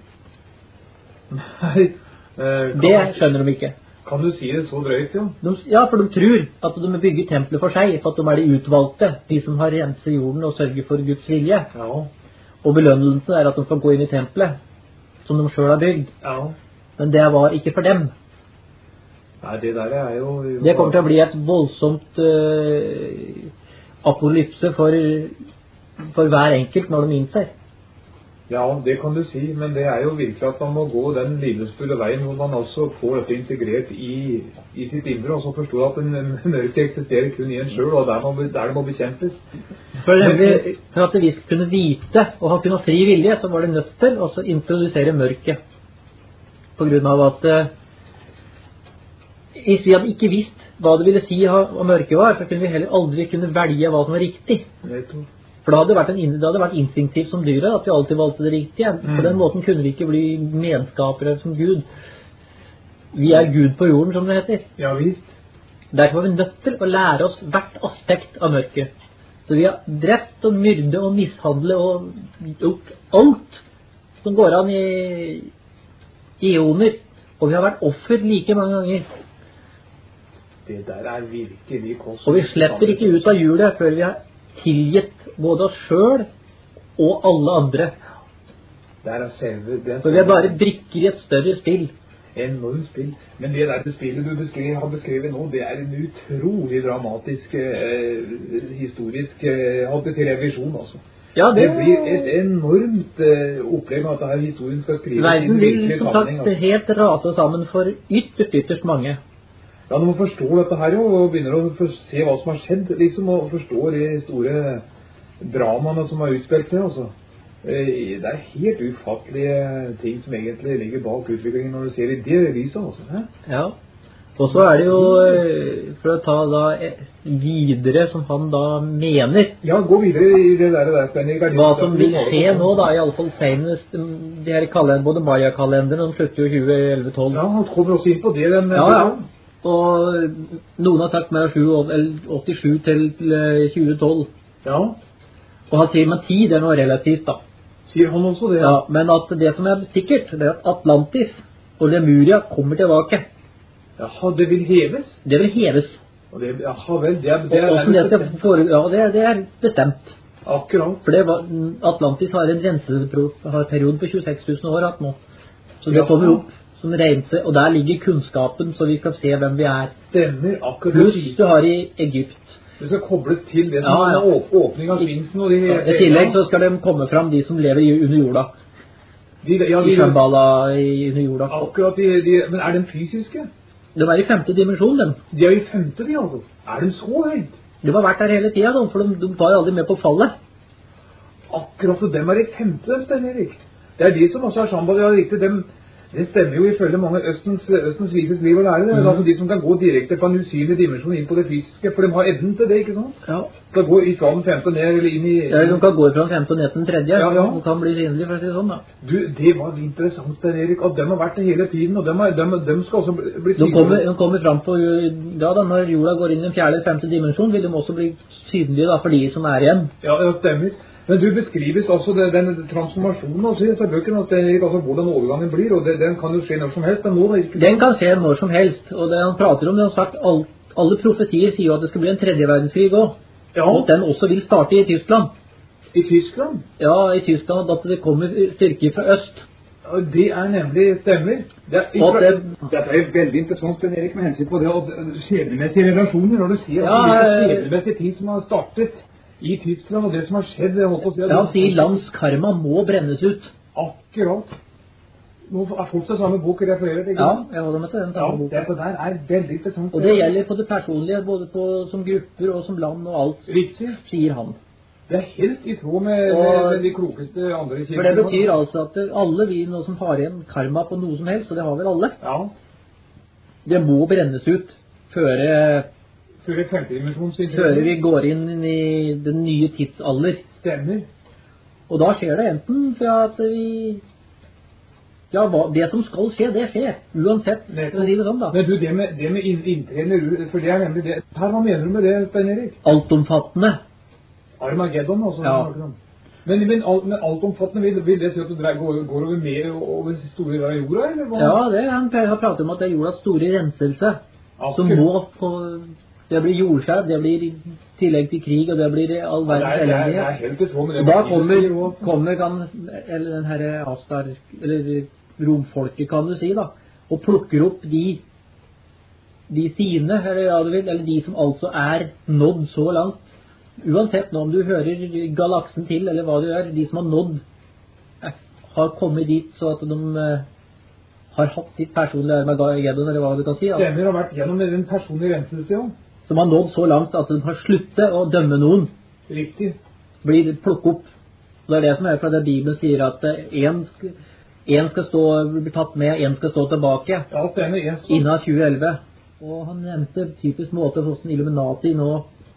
Nei. Eh, det skjønner de ikke. Kan du si det så drøyt, ja? De, ja, for de tror at de bygger tempelet for seg, for at de er de utvalgte, de som har renset jorden og sørger for Guds vilje. Ja. Og belønnelsen er at de får gå inn i tempelet, som de selv har bygd. Ja. Men det var ikke for dem. Nei, det der er jo... Det kommer til å bli et voldsomt... Uh, apokalypse for, for hver enkelt når de innser. Ja, det kan du si, men det er jo virkelig at man må gå den lidelsesfulle veien hvor man altså får dette integrert i, i sitt indre, og så forstår at en mørke eksisterer kun i en selv, og der, man, der det må bekjempes. For, nemlig, for at vi skulle kunne vite og ha kunnet fri vilje, så var det nødt til å introdusere mørket. På grunn av at hvis vi hadde ikke visst hva det ville si hva mørket var, så kunne vi heller aldri kunne velge hva som var riktig. For da hadde det vært, en, det hadde vært instinktivt som dyret, at vi alltid valgte det riktige. Mm. På den måten kunne vi ikke bli medskapere som Gud. Vi er Gud på jorden, som det heter. Ja, visst. Derfor var vi nødt til å lære oss hvert aspekt av mørket. Så vi har drept og myrde og mishandle og gjort alt som går an i ioner. Og vi har vært offer like mange ganger. Det der er virkelig kosmos. Og vi slipper ikke ut av hjulet før vi har tilgitt både oss selv og alle andre. Der er selve, det er Så vi er bare brikker i et større spill. Enormt spill. Men det der spillet du beskrev, har beskrevet nå, det er en utrolig dramatisk, eh, historisk eh, revisjon, altså. Ja, det, det blir et enormt eh, opplegg av at dette historien skal skrives. Verden vil som sagt altså. Helt rase sammen for ytterst, ytterst mange. Ja, når man forstår dette her jo, og begynner å se hva som har skjedd, liksom, og forstår de store dramaene som har utspilt seg, altså. Det er helt ufattelige ting som egentlig ligger bak utviklingen når du ser i det lyset, altså. Hæ? Ja. Og så er det jo, for å ta da videre som han da mener. Ja, gå videre i det der, der Steiner. Hva som vil skje nå da, i alle fall senest, de her kalenderen, både Maya-kalenderen, de slutter jo tjue elleve tolv. Ja, han kommer også inn på det. Den, ja, ja. Og noen har tatt med åttisju til tjue tolv. Ja. Og han sier, men tid er noe relativt da. Sier han også det? Ja, men at det som er sikkert, det er at Atlantis og Lemuria kommer tilbake. Jaha, det vil heves? Det vil heves. Og det, jaha vel, det er, det er, og, det skal foregå, ja, det, det er bestemt. Akkurat. For det var, Atlantis har en renseperiode på tjueseks tusen år nå. Så det kommer opp som rense, og der ligger kunnskapen, så vi kan se hvem vi er. Stemmer, akkurat. Pluss du har i Egypt Det skal kobles til det som Ja, ja. er åp åpning av sfinksen og de... I tillegg så skal de komme fram de som lever i- under jorda. De, ja, I de, Shambhala i under jorda. akkurat de, de... Men er de fysiske? De er i femte dimensjon, dem. De er i femte, de altså. Er de så høyt? De har vært der hele tiden, de, for de, de var jo aldri med på fallet. Akkurat så dem er i femte, dem, Stein Erik. Det er de som også er Shambhala, ja, riktig. Dem, det stemmer jo ifølge mange Østens, Østens vises liv og lære. Det er Mhm. altså de som kan gå direkte fra en usynlig dimensjon inn på det fysiske, for de har evnen til det, ikke sant? Ja. Skal gå fra den femte ned, eller inn i... Ja, de kan gå fra den femte og ned til den tredje. Ja, ja. De kan bli synlige, for å si det sånn, da. Du, det var interessant, Stein Erik, at de har vært det hele tiden, og de, har, de, de skal også bli, bli De kommer, de kommer fram på, ja da, når jorda går inn i den fjerde eller femte dimensjon, vil de også bli synlige da, for de som er igjen. Ja, det stemmer. Men du beskrives altså det, den transformasjonen også i disse bøkene, Stein Erik, altså hvordan overgangen blir, og det, den kan jo skje når som helst, den må da ikke... Den kan skje når som helst, og det han prater om, det har sagt, all, alle profetier sier jo at det skal bli en tredje verdenskrig også, Ja, og at den også vil starte i Tyskland. i Tyskland. Ja, i Tyskland, at det kommer styrker fra øst. Ja, det er nemlig stemmer. Det er, Og det- Dette er veldig interessant, Stein Erik, med hensyn på det, og skjebnemessige relasjoner, når du sier Ja, at det er eh, skjebnemessige ting som har startet i Tyskland, og det som har skjedd, jeg håper å si at... Ja, han sier lands karma må brennes ut. Akkurat. Nå er fortsatt samme bok refereret, ikke Ja, sant? jeg holder meg til den Ja, samme boka. dette der er veldig interessant. Og det gjelder på det personlige, både på, som grupper og som land og alt, Riktig. sier han. Det er helt i tråd med, Og- med, med de klokeste andre kirker. For det betyr altså at alle vi nå som har igjen karma på noe som helst, og det har vel alle, Ja, det må brennes ut før, før et femtedimensjonsintervju. før vi går inn i den nye tidsalder. Stemmer. Og da skjer det enten for at vi... Ja, hva, det som skal skje, det skjer. Uansett, for å si det sånn da. Men du, det med, det med inn- inntredende ru- for det er nemlig det. Her, hva mener du med det, Stein Erik? Altomfattende. Armageddon, altså. Ja. snakker du om. Men, men, alt, men altomfattende, vil, vil det si at du dreier- går, går over mer over store deler av jorda, eller hva? Ja, det han har pratet om at det er jordas store renselse. Som Akkurat. må på... Det blir jordskjelv, det blir i tillegg til krig, og det blir all Ja, det, verdens er, det, er, det er elendighet. helt i tråd med det. Og da man kommer, sier, og- kommer kan, eller den her Astar, eller romfolket kan du si da, og plukker opp de, de sine, eller, ja, du vil, eller de som altså er nådd så langt. Uansett nå om du hører galaksen til, eller hva du gjør, de som har nådd, eh, har kommet dit så at de eh, har hatt sitt personlige Armageddon, eller hva du kan si. Altså, Stemmer har vært gjennom en personlig renselse, ja. som har nådd så langt at de har sluttet å dømme noen, Riktig. blir plukket opp. Og det er det som er fra det Bibelen sier, at en, en skal stå, bli tatt med, en skal stå tilbake Ja, stemmer. En som... innen tjue elleve. Og han nevnte typisk måte hvordan Illuminati nå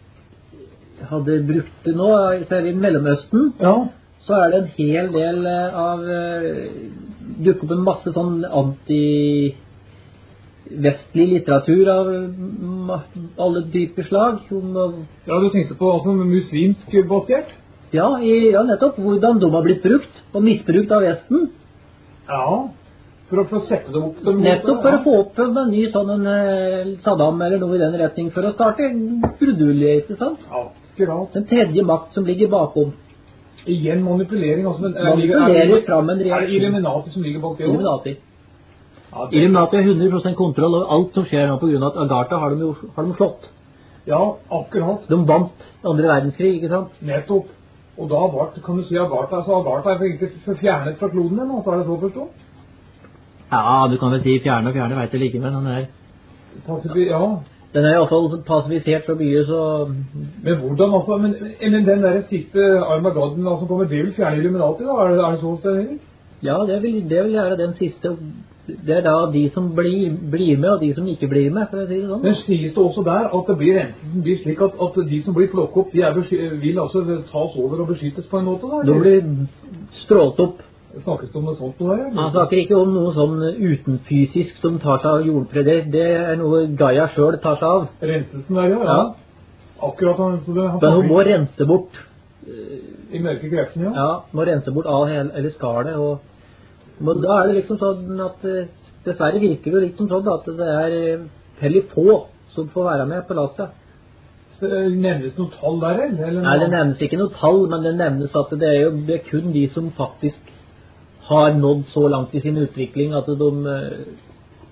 hadde brukt det nå, særlig i Mellomøsten, Ja. så er det en hel del eh, av eh, dukker opp en masse sånn anti vestlig litteratur av mm, alle typer slag om, Ja, du tenkte på altså muslimsk basert? ja, i, ja, nettopp hvordan de har blitt brukt og misbrukt av Vesten, Ja. For å, for å sette dem opp til en måte, nettopp for ja. å få opp en ny sånn en, eh, Saddam eller noe i den retning for å starte brudulighet, ikke sant? Akkurat. Den tredje makt som ligger bakom. Igjen manipulering. Altså, men, er, Manipulerer er, er, fram en er det reaksjon. Illuminati som ligger bak det? også? Illuminati. Ja, det, Illuminati har hundre prosent kontroll over alt som skjer nå på grunn av at Agartha har de jo har de slått. ja, akkurat. De vant andre verdenskrig, ikke sant? Nettopp. Og da var, kan du si Agartha, altså Agartha er egentlig fjernet fra kloden din, altså, er det så å forstå? Ja, du kan vel si fjerne og fjerne, vet du like, men han er... Passivi- Ja. Den er i hvert fall passivisert så mye, så... Men hvordan altså, men, men den der siste Armageddon som kommer, det vil fjerne Illuminati da? Er det, er det så, Stein Erik? Ja, det vil, det vil gjøre den siste... Det er da de som blir, blir med, og de som ikke blir med, for å si det sånn. Men sies det også der at det blir rentelsen blir slik at, at de som blir plukket opp, de er besky vil altså tas over og beskyttes på en måte da? De blir strålt opp. Snakkes det om noe sånt på det her? Han snakker ikke om noe sånn utenfysisk som tar seg av jordpreder. Det er noe Gaia selv tar seg av. Renselsen der, ja. Ja. Akkurat han, så det, han Men hun må rense bort, i mørke kreftene, ja. ja, må rense bort av hele, eller skallet, og men da er det liksom sånn at eh, dessverre virker det liksom sånn at det er eh, veldig få som får være med på lasset. Så, eh, nevnes noe tall der, eller? eller Nei, det nevnes ikke noe tall, men det nevnes at det er jo det er kun de som faktisk har nådd så langt i sin utvikling at de eh,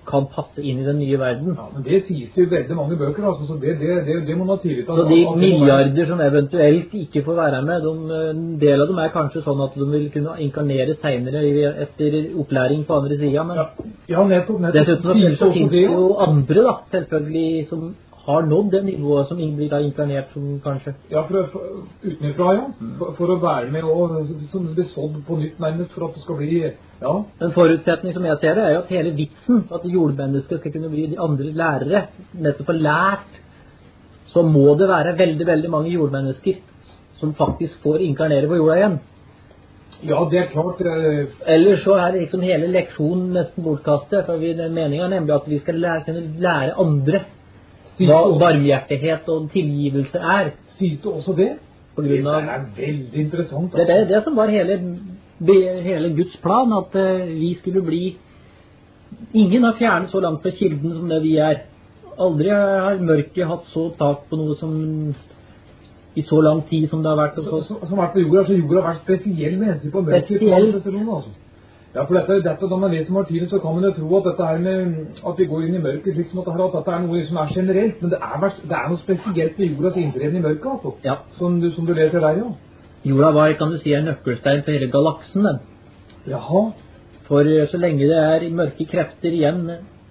kan passe inn i den nye verden. Ja, men det sies det jo veldig mange bøker, altså, så det, det, det, det må man ha tillit til. Så de milliarder som eventuelt ikke får være med, de, en del av dem er kanskje sånn at de vil kunne inkarnere senere etter opplæring på andre siden, men ja, ja, nettopp, nettopp. dessuten så, så finnes det jo andre da, selvfølgelig, som har nådd det nivået som blir da inkarnert som kanskje. Ja, for, for, utenfra, ja. For, for å være med og som blir sådd på nytt nærmest for at det skal bli, ja. En forutsetning som jeg ser det er jo at hele vitsen, at jordmennesker skal kunne bli de andre lærere, nettopp har lært, så må det være veldig, veldig mange jordmennesker som faktisk får inkarnere på jorda igjen. Ja, det er klart. Eh... Ellers så er liksom hele leksjonen nesten bortkastet, for vi, meningen er nemlig at vi skal lære, kunne lære andre hva varmhjertighet og tilgivelse er. Sies det også det? På grunn av, det er veldig interessant. Altså. Det er det som var hele, hele Guds plan, at uh, vi skulle bli... Ingen har fjernet så langt fra kilden som det vi er. Aldri har mørket hatt så tak på noe som i så lang tid som det har vært. Så, så, som har vært på jorda, så jorda har vært spesiell med hensyn på mørket. Spesiell. Altså. Ja, for dette, dette, da man leser Martinus, så kan man jo tro at dette her med, at vi går inn i mørket, slik som at dette er noe som er generelt, men det er, det er noe spesielt med jordas inntreden i mørket, altså, ja. som, du, som du leser der, ja. Jorda var, kan du si, en nøkkelstein for hele galaksen, den. Jaha. For så lenge det er mørke krefter igjen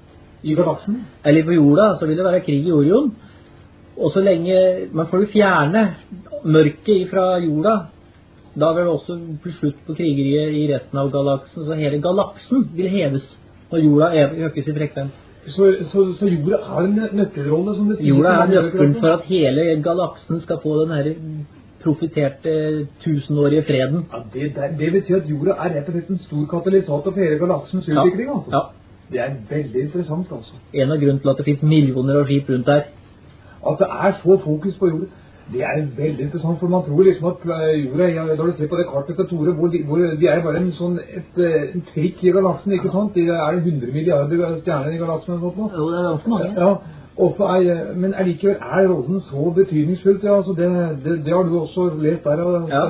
i galaksen, eller på jorda, så vil det være krig i Orion, og så lenge man får fjerne mørket fra jorda, da vil det også bli slutt på krigeriet i resten av galaksen, så hele galaksen vil heves når jorda økes i frekvens. Så, så, så jorda er en nøkkelrolle, som det sier? Jorda er nøkkelen for at hele galaksen skal få den her profiterte tusenårige freden. Ja, det, det, det vil si at jorda er rett og slett en stor katalysator for hele galaksens utvikling, altså? Ja. Det er veldig interessant, altså. En av grunnen til at det finnes millioner av skip rundt her. At det er så fokus på jorda. Det er veldig interessant, for man tror liksom at jorda, ja, da du ser på det kartet til Tore, hvor de, hvor de er bare en sånn, et, en trikk i galaksen, ikke sant? Det er hundre milliarder stjerner i galaksen eller noe. Jo, det er ganske mange. Ja, og er, men allikevel er rollen så betydningsfullt, ja, altså det, det, det har du også lest der. Ja.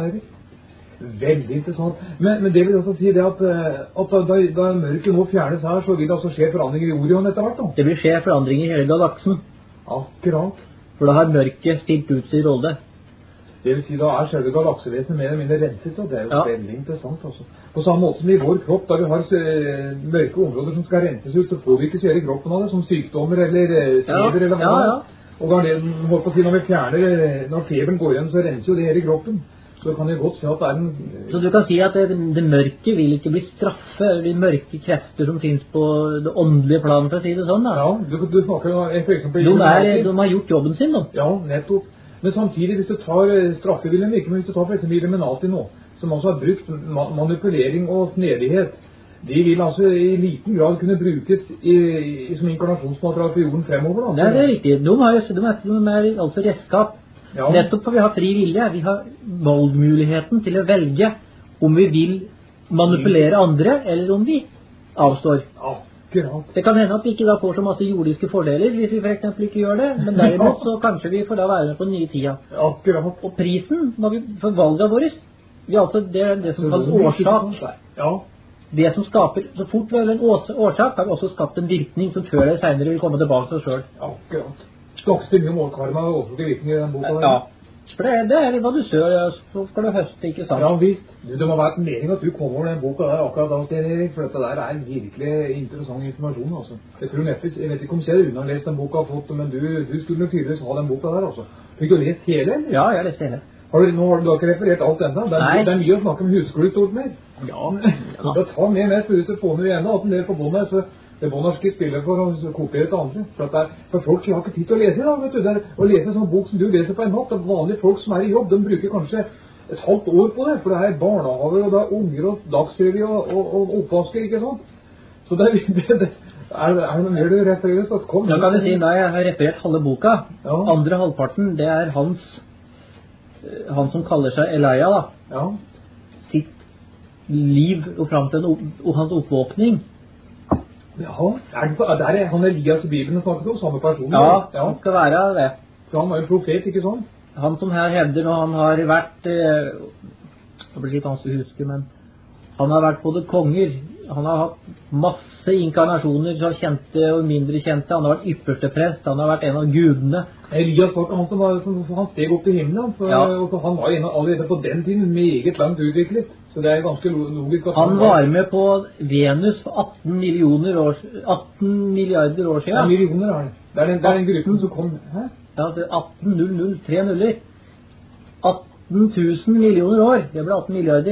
Veldig interessant. Men, men det vil også si det at, at da, da, da mørket nå fjernes her, så vil det altså skje forandringer i Orion etter hvert da? Det vil skje forandringer i hele galaksen. Akkurat. For da har mørket stilt ut sin rolle. Det vil si, da er selve galaksevesenet mer eller mindre renset, og det er jo ja. veldig interessant også. På samme måte som i vår kropp, da vi har mørke områder som skal renses ut, så påvirkes hele kroppen av det, som sykdommer eller feber ja. eller hva. Ja, ja. Og da, holdt på å si, når vi fjerner, når feberen går igjen, så renser jo det hele kroppen. Så kan jeg godt si at det er en... Så du kan si at det, det mørke vil ikke bli straffe, eller de mørke krefter som finnes på det åndelige planen, for å si det sånn da. Ja, du, du snakker jo for eksempel... De, er, de har gjort jobben sin da. Ja, nettopp. Men samtidig, hvis du tar straffeviljen virke, men hvis du tar for eksempel Illuminati nå, som altså har brukt manipulering og snedighet, de vil altså i liten grad kunne brukes i, i, som inkarnasjonsmateriale på jorden fremover da. Nei, det er riktig. De, har, de, er, de er altså redskap. Ja. Nettopp for vi har fri vilje. Vi har valgmuligheten til å velge om vi vil manipulere andre, eller om vi avstår. Akkurat. Det kan hende at vi ikke da får så masse jordiske fordeler hvis vi for eksempel ikke gjør det, men derimot så kanskje vi får da være med på den nye tida. Akkurat. Og prisen vi, for valget vårt, vi altså, det er det som kalles årsak. Ja. Det som skaper, så fort vi har en årsak, har vi også skapt en virkning som før eller senere vil komme tilbake til oss selv. Akkurat. Snakkes det mye om årkarma og også til virkning i den boka? Ja. For det, det er hva du sør, så skal du høste, ikke sant? Ja, visst. Det må være et mening at du kommer over den boka der akkurat da, Sten Erik, for dette der er virkelig interessant informasjon, altså. Jeg tror neppe, jeg vet ikke om Kjell Rune har lest den boka, fått, men du, du skulle nok tydeligvis ha den boka der, altså. Fikk du lest hele, eller? Ja, jeg har lest hele. Har du, nå har du ikke referert alt enda? Det er, det er mye å snakke om, husker du stort mer? Ja. Ja. Da ta med mest hvis du får med igjen, at en del på båndet, så det må norske spiller for å kopiere til andre. For, er, for folk har ikke tid til å lese da, vet du. Det er, å lese en sånn bok som du leser på en natt, det er vanlige folk som er i jobb, de bruker kanskje et halvt år på det, for det er barnehaver, og det er unger, og dagsrevy, og, og, og oppvasker, ikke sant? Så det er, det, det, er, er det noe mer du refererer, så kom. Da kan vi si, da jeg har referert halve boka, ja. Andre halvparten, det er hans, han som kaller seg Elia da, ja. Sitt liv og frem til en, og hans oppvåkning. Ja, er det, der er han Elias i Bibelen snakket om, samme person? Ja, ja, han skal være det. Så han var jo profet, ikke sånn? Han som her hevder når han har vært, eh, det blir litt vanskelig å huske, men han har vært både konger han har hatt masse inkarnasjoner, så kjente og mindre kjente. Han har vært ypperste prest, han har vært en av gudene. Elias var ikke han som var, som, han steg opp til himmelen, for, Ja. og han var en av allerede på den tiden meget langt utviklet. Så det er ganske logisk at Han var med på Venus for atten millioner år, atten milliarder år Ja, siden. millioner er det. Det er den, det er den gruppen som kom, hæ? Ja, det er atten null null, tre nuller. atten tusen millioner år, det ble atten milliarder.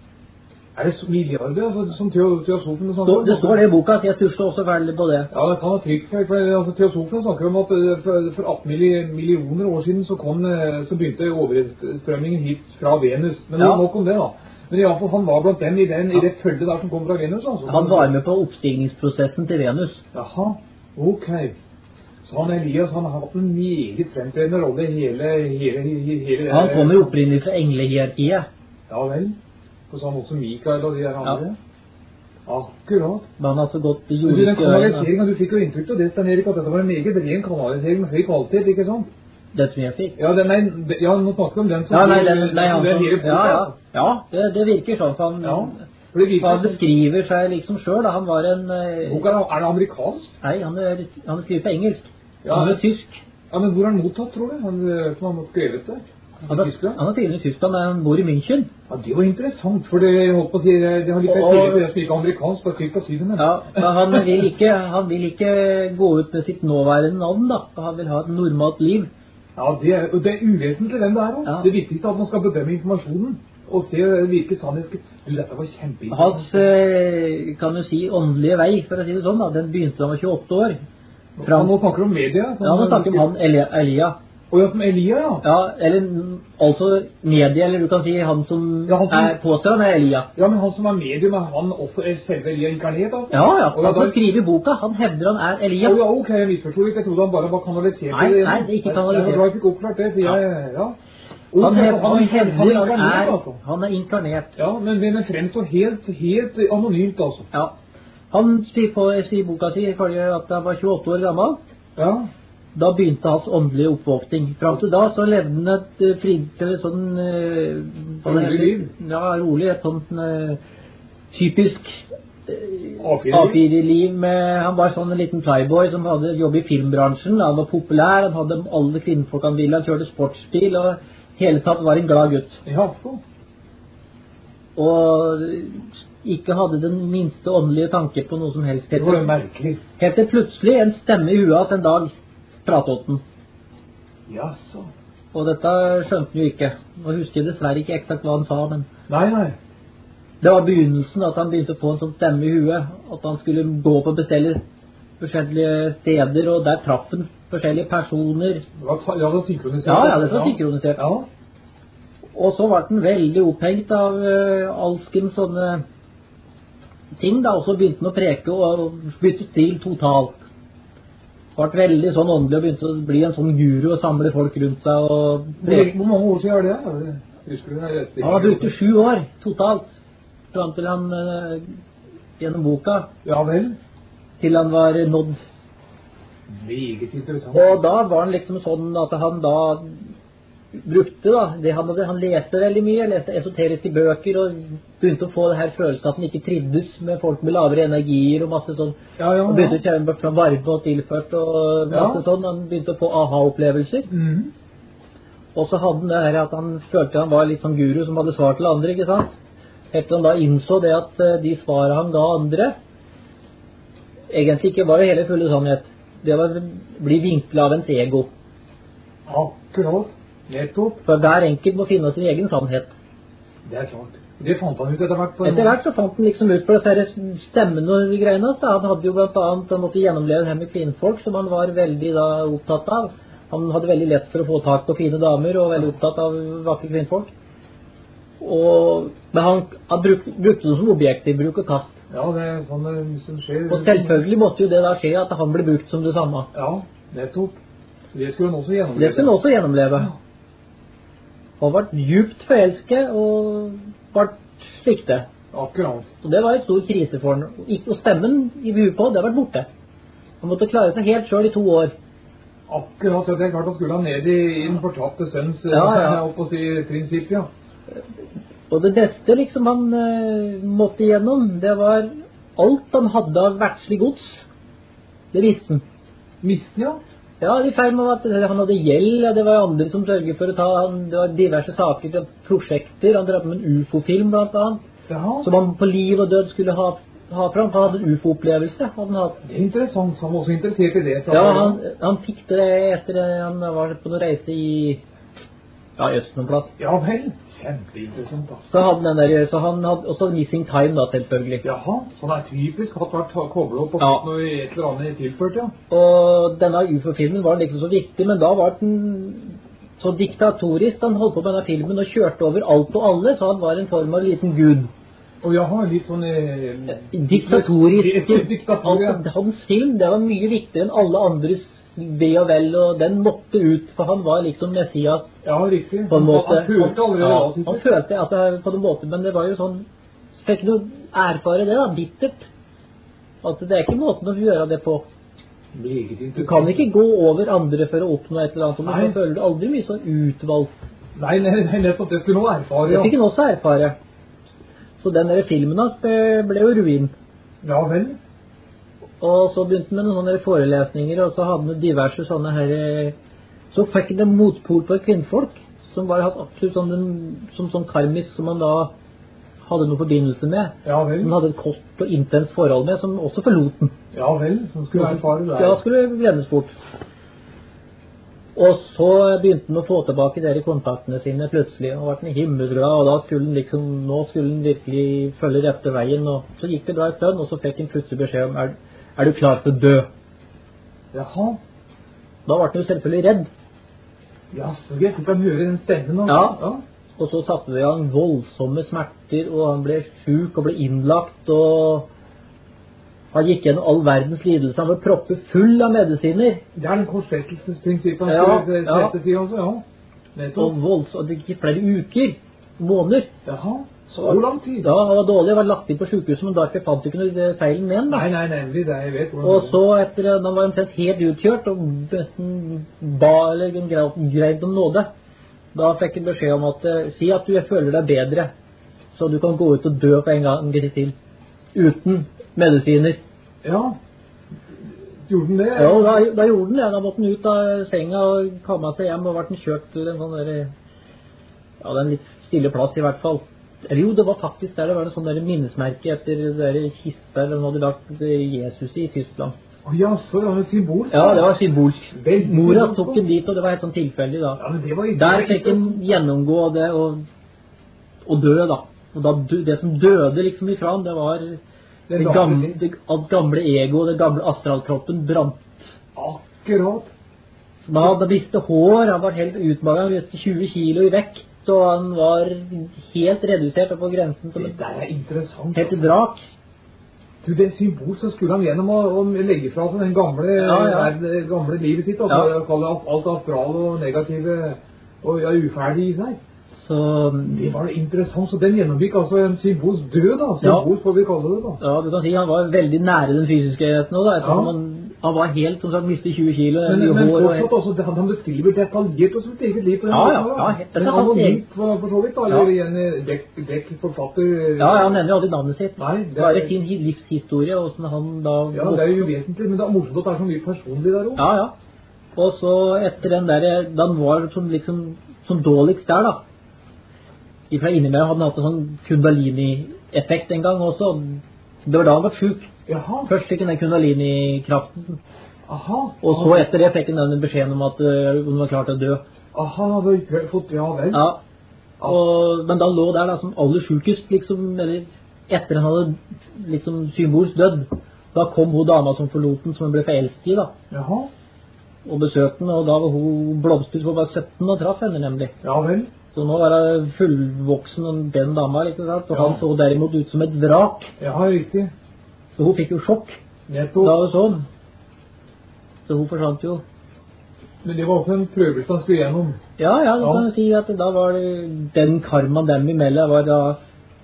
Er det så milliarder, altså, som teo- teosofen og sånt? Stå, det står det i boka, så jeg stusset også veldig på det. Ja, det kan ha trykkfeil, for altså, teosofen snakker om at eh, for, for atten milli- millioner år siden så, kom, eh, så begynte overstrømmingen hit fra Venus. Men Ja. nok om det da. Men i alle fall, han var blant dem i, den, i det følge der som kom fra Venus, altså. Han var med på oppstigningsprosessen til Venus. Jaha, ok. Så han Elias, han har hatt en meget fremtredende rolle i hele, hele, hele, hele det Han her- kommer opprinnelig fra englehierarkiet. Ja vel. På samme måte som Mikael og de her andre. Ja. Akkurat. Men han har altså gått i Men du, den jordiske øyne. kanaliseringen, du fikk jo inntrykk av det, Stein Erik, at dette var en meget ren kanalisering med høy kvalitet, ikke sant? Det som jeg fikk. Ja, den, nei, ja, nå snakker vi om den som... Ja, nei, den, nei, han, den hele ja, ja, boka. ja, det, det virker sånn, for han, Ja, for det virker han beskriver seg liksom selv, da. Han var en, eh, Boka, er det amerikansk? nei, han er, han er skrevet på engelsk. Ja. Han er tysk. Ja, men hvor er den mottatt, tror du? Han, eh, som han har skrevet det? Han I er, Tyskland? han er tidligere i Tyskland, men han bor i München. Ja, det var interessant, for det, jeg holdt på å si, det har litt Og- stille til det som ikke er amerikansk, bare trygt å si det, men... Ja, men han vil ikke, han vil ikke gå ut med sitt nåværende navn, da. Han vil ha et normalt liv. Ja, det er, og det er uvesentlig hvem det er også. Ja. Det viktigste er at man skal bedømme informasjonen, og se hvilke sannheter. Du, dette var kjempeinteressant. Hans, eh, kan du si, åndelige vei, for å si det sånn, da. Den begynte da han var tjueåtte år. Ja, nå snakker du om media. Ja, nå snakker vi om han Elia. Elia. Og ja, som Elia, ja. Ja, eller mm, altså media, eller du kan si han som, Ja, han som- er påstår han er Elia. Ja, men han som er medium, er han også er selve Elia inkarnert, altså? Ja, ja, Og ja, han som da- skriver i boka, han hevder han er Elia. Å, ja, ok, jeg misforstod ikke. Jeg trodde han bare var kanalisert. Nei, nei, det er ikke kanalisert. Jeg, jeg fikk oppklart det, for jeg, ja. Ok, Han, hev, han han hevder han inkarnert, er, altså. han er inkarnert. Ja, men, men det fremstår helt, helt anonymt, altså. Ja. Han sier på sier i boka si ifølge at han var tjueåtte år gammel. Ja. Da begynte hans åndelige oppvåkning. Fram til da så levde han et eh, fri, eller sånn eh, hva det Rolig heter? liv? Ja, rolig. Et sånt eh, typisk A fire-liv? A fire-liv. med Han var sånn en liten playboy som hadde jobb i filmbransjen. Han var populær, han hadde alle kvinnfolk han ville, han kjørte sportsbil og hele tatt var en glad gutt. Ja, så. Og ikke hadde den minste åndelige tanke på noe som helst. Det var jo merkelig. Helt til plutselig en stemme i huet hans en dag pratet den. Ja, så. Og dette skjønte han jo ikke. Nå husker jeg dessverre ikke eksakt hva han sa, men Nei, nei. det var begynnelsen at han begynte å få en sånn stemme i huet, at han skulle gå på å bestille forskjellige steder, og der traff han forskjellige personer. Det var, ja, det var synkronisert. Ja, ja, det var synkronisert. Ja. Og så ble han veldig opphengt av uh, alskens sånne ting, da, og så begynte han å preke og bytte stil totalt. Ble veldig sånn åndelig og begynte å bli en sånn guru og samle folk rundt seg. Og Hvor, hvor mange år siden er det? Er det? Husker du det? han har brukt sju år totalt, fram til han uh, gjennom boka, Ja vel. til han var nådd. Meget interessant. Og da var han liksom sånn at han da brukte da, det han hadde, han leste veldig mye, leste esoteriske bøker og begynte å få det her følelsen at han ikke trivdes med folk med lavere energier og masse sånn. Ja, ja, Han begynte å kjenne bort fra varme og tilført og masse Ja. sånn. Han begynte å få aha-opplevelser. Mhm. Og så hadde han det her at han følte han var litt sånn guru som hadde svar til andre, ikke sant? Helt til han da innså det at eh, de svarene han ga andre, egentlig ikke var det hele fulle sannhet. Det var å bli vinklet av ens ego. Akkurat. Nettopp. For hver enkelt må finne sin egen sannhet. Det er klart. Det fant han ut etter hvert. på en Etter hvert så fant han liksom ut på disse stemmene og de greiene hans. da. Han hadde jo blant annet, han måtte gjennomleve det her med kvinnfolk, som han var veldig da opptatt av. Han hadde veldig lett for å få tak på fine damer, og veldig opptatt av vakre kvinnfolk. Og, men han, han bruk, brukte det som objektiv, bruk og kast. Ja, det er sånn det som skjer. Og selvfølgelig måtte jo det da skje at han ble brukt som det samme. Ja, nettopp. Det skulle han også gjennomleve. Det skulle han også gjennomleve. Og ble djupt forelsket og ble svikte. Akkurat. Og det var en stor krise for han. Og stemmen i huet på, det var borte. Han måtte klare seg helt selv i to år. Akkurat, ja, det er klart han skulle ha ned i, i den fortapte sønns Ja, ja. opp å si prinsipp, ja. Og det beste liksom han eh, måtte igjennom, det var alt han hadde av verdslig gods. Det visste han. Visste, ja. Ja, i feil med at han hadde gjeld, ja, det var andre som sørget for å ta, han, det var diverse saker, prosjekter, han drev med en U F O-film blant annet, Ja. som han på liv og død skulle ha, ha fram, han hadde en U F O-opplevelse, hadde han hatt. Det er interessant, så han var også interessert i det. så Ja, han- han, han fikk det etter det, han var på noen reise i, ja, i Østen noen plass. Ja vel, kjempeinteressant altså. Så hadde han den der, så han hadde også Missing Time da, selvfølgelig. Jaha, så han er typisk hatt vært koblet opp og Ja. fått noe i et eller annet tilført, ja. Og denne U F O-filmen var ikke så viktig, men da var den så diktatorisk. Han holdt på med denne filmen og kjørte over alt og alle, så han var en form av liten gud. Og jaha, litt sånn... Eh, Diktatorisk. Diktator, ja. Altså, hans film, det var mye viktigere enn alle andres ve og vel, og den måtte ut, for han var liksom Messias Ja, riktig. på en måte. Han følte allerede ja, da, sikkert. han følte at det er på en måte, men det var jo sånn, fikk noe erfare det da, bittert. At det er ikke måten å gjøre det på. Meget Du interessant. kan ikke gå over andre for å oppnå et eller annet, og Nei. så føler du aldri mye så utvalgt. Nei, nei, nei, nettopp, det skulle nå erfare, Det ja. fikk han også erfare. Så den der filmen hans ble, ble jo ruin. Ja vel. Og så begynte han med noen sånne forelesninger, og så hadde han diverse sånne her, så fikk han en motpol for kvinnfolk, som var hatt absolutt sånn, en- som sånn karmisk, som han da hadde noe forbindelse med. Ja vel. Han hadde et kort og intenst forhold med, som også forlot den. Ja vel, som skulle erfare det. Ja, skulle brennes bort. Og så begynte han å få tilbake dere kontaktene sine plutselig, og ble han himmelglad, og da skulle han liksom, nå skulle han virkelig følge rette veien, og så gikk det bra en stund, og så fikk han plutselig beskjed om, er, er du klar til å dø? Jaha. Da ble han jo selvfølgelig redd, Ja, så jeg fikk han høre den stemmen. altså. Ja. og så satte det i gang voldsomme smerter, og han ble syk og ble innlagt, og han gikk gjennom all verdens lidelse, han ble proppet full av medisiner, Det er den korsfestelsesprinsippet han Ja, skulle ja. sette seg også, ja. Nettopp. og volds, og det gikk flere uker, måneder. Jaha, så lang tid. Da han var dårlig, var lagt inn på sykehuset, men da fant du ikke noe feilen med han da. Nei, nei, nemlig, det jeg vet. hvordan Og det er. så etter at han var omtrent helt utkjørt og nesten ba eller greid om nåde, da fikk han beskjed om at eh, si at du føler deg bedre, så du kan gå ut og dø på en gang til, uten medisiner. Ja, gjorde den det? Ja, og da, da gjorde han det. Da måtte han ut av senga og komme seg hjem, og ble han kjørt til en sånn der, ja, det er en litt stille plass i hvert fall. Eller jo, det var faktisk der det var en sånn der minnesmerke etter det der kista eller noe de hadde lagt Jesus i Tyskland. Å ja, så det var et symbol. så. Ja, det var symbolsk. Veldig Mora symbolsk. tok en dit, og det var helt sånn tilfeldig da. Ja, men det var ikke... Der fikk han gjennomgå det og, og dø da. Og da, dø- det som døde liksom ifra han, det var det gamle gamle, ting. det, alt gamle ego, det gamle astralkroppen brant. Akkurat. Da hadde han mistet hår, han var helt utmaget, han mistet tjue kilo i vekt, så han var helt redusert og på grensen som Det et der er interessant. helt altså. drak. Du, det symbol så skulle han gjennom å, å legge fra seg den gamle, Ja, ja. verden- gamle livet sitt, og Ja. kalle alt astral og negative og ja, uferdig i seg. Så Det var interessant, så den gjennomgikk altså en symbols død da, symbol får vi kalle det da. ja, du kan si han var veldig nære den fysiske enheten også da, ettersom Ja. han, han var helt, som sagt, mistet tjue kilo, Men, mye men hår og fortsatt også, det- han beskriver detaljert og sitt eget liv på den Ja, ja, måten, ja, da. helt- Men dette er han var hans egen- mynt for, for så vidt da, eller en eh, dekk, dekk forfatter. Ja, ja, han nevner jo aldri navnet sitt. Nei, det er- Bare sin hi- livshistorie, og hvordan han da... Ja, det er jo uvesentlig, men det er morsomt at det er så mye personlig der også. Ja, ja. Og så etter den der, da han var som liksom, som dårligst der da, ifra innimellom hadde han hatt en sånn kundalini-effekt en gang også, og det var da han var syk. Jaha, Først fikk han den kundalini-kraften, aha. og så etter det fikk han den beskjeden om at uh, hun var klar til å dø. Aha, du har ikke fått, ja vel. Ja, og, men da han lå der da, som aller sykest, liksom, eller etter han hadde liksom symbolsk dødd, da kom hun dama som forlot den, som hun ble forelsket i da, Jaha, og besøkte den, og da var hun blomstret for bare sytten og traff henne nemlig. ja vel. Så nå var hun fullvoksen om den dama, ikke sant? Og Ja. han så derimot ut som et vrak, Ja, riktig. så hun fikk jo sjokk da Nettopp. hun så den. Så hun forsvant jo. Men det var også en prøvelse han skulle gjennom. Ja, ja, du Ja. kan si at da var det, den karmaen dem imellom var da,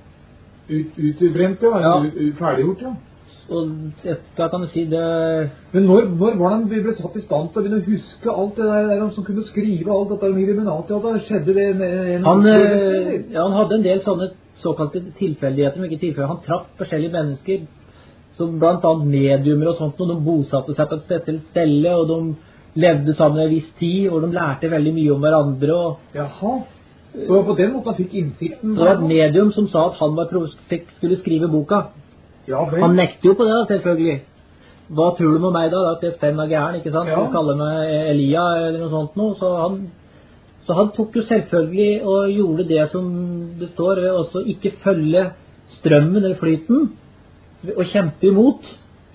Ut, utbrent, ja. Ja. Ut, ut, ferdiggjort, ja. og da kan du si det, Men når, når var det han ble satt i stand til å begynne å huske alt det der, der som kunne skrive alt dette om Illuminati, og da skjedde det en, en han, opplevelse, eh, ja, han hadde en del sånne såkalte tilfeldigheter, men ikke tilfeldigheter. Han traff forskjellige mennesker som blant annet mediumer og sånt, og de bosatte seg på et spesielt stelle, og de levde sammen en viss tid, og de lærte veldig mye om hverandre. Og Jaha, så på den måten han fikk innsikten. så var det et medium som sa at han var, fikk, skulle skrive boka. Ja, vel. Han nekte jo på det da, selvfølgelig. Hva tror du med meg da? At jeg spenn er gæren, ikke sant? Ja. Du kaller meg Elia eller noe sånt noe. Så han, så han tok jo selvfølgelig og gjorde det som det står, ved også ikke følge strømmen eller flyten, og kjempe imot.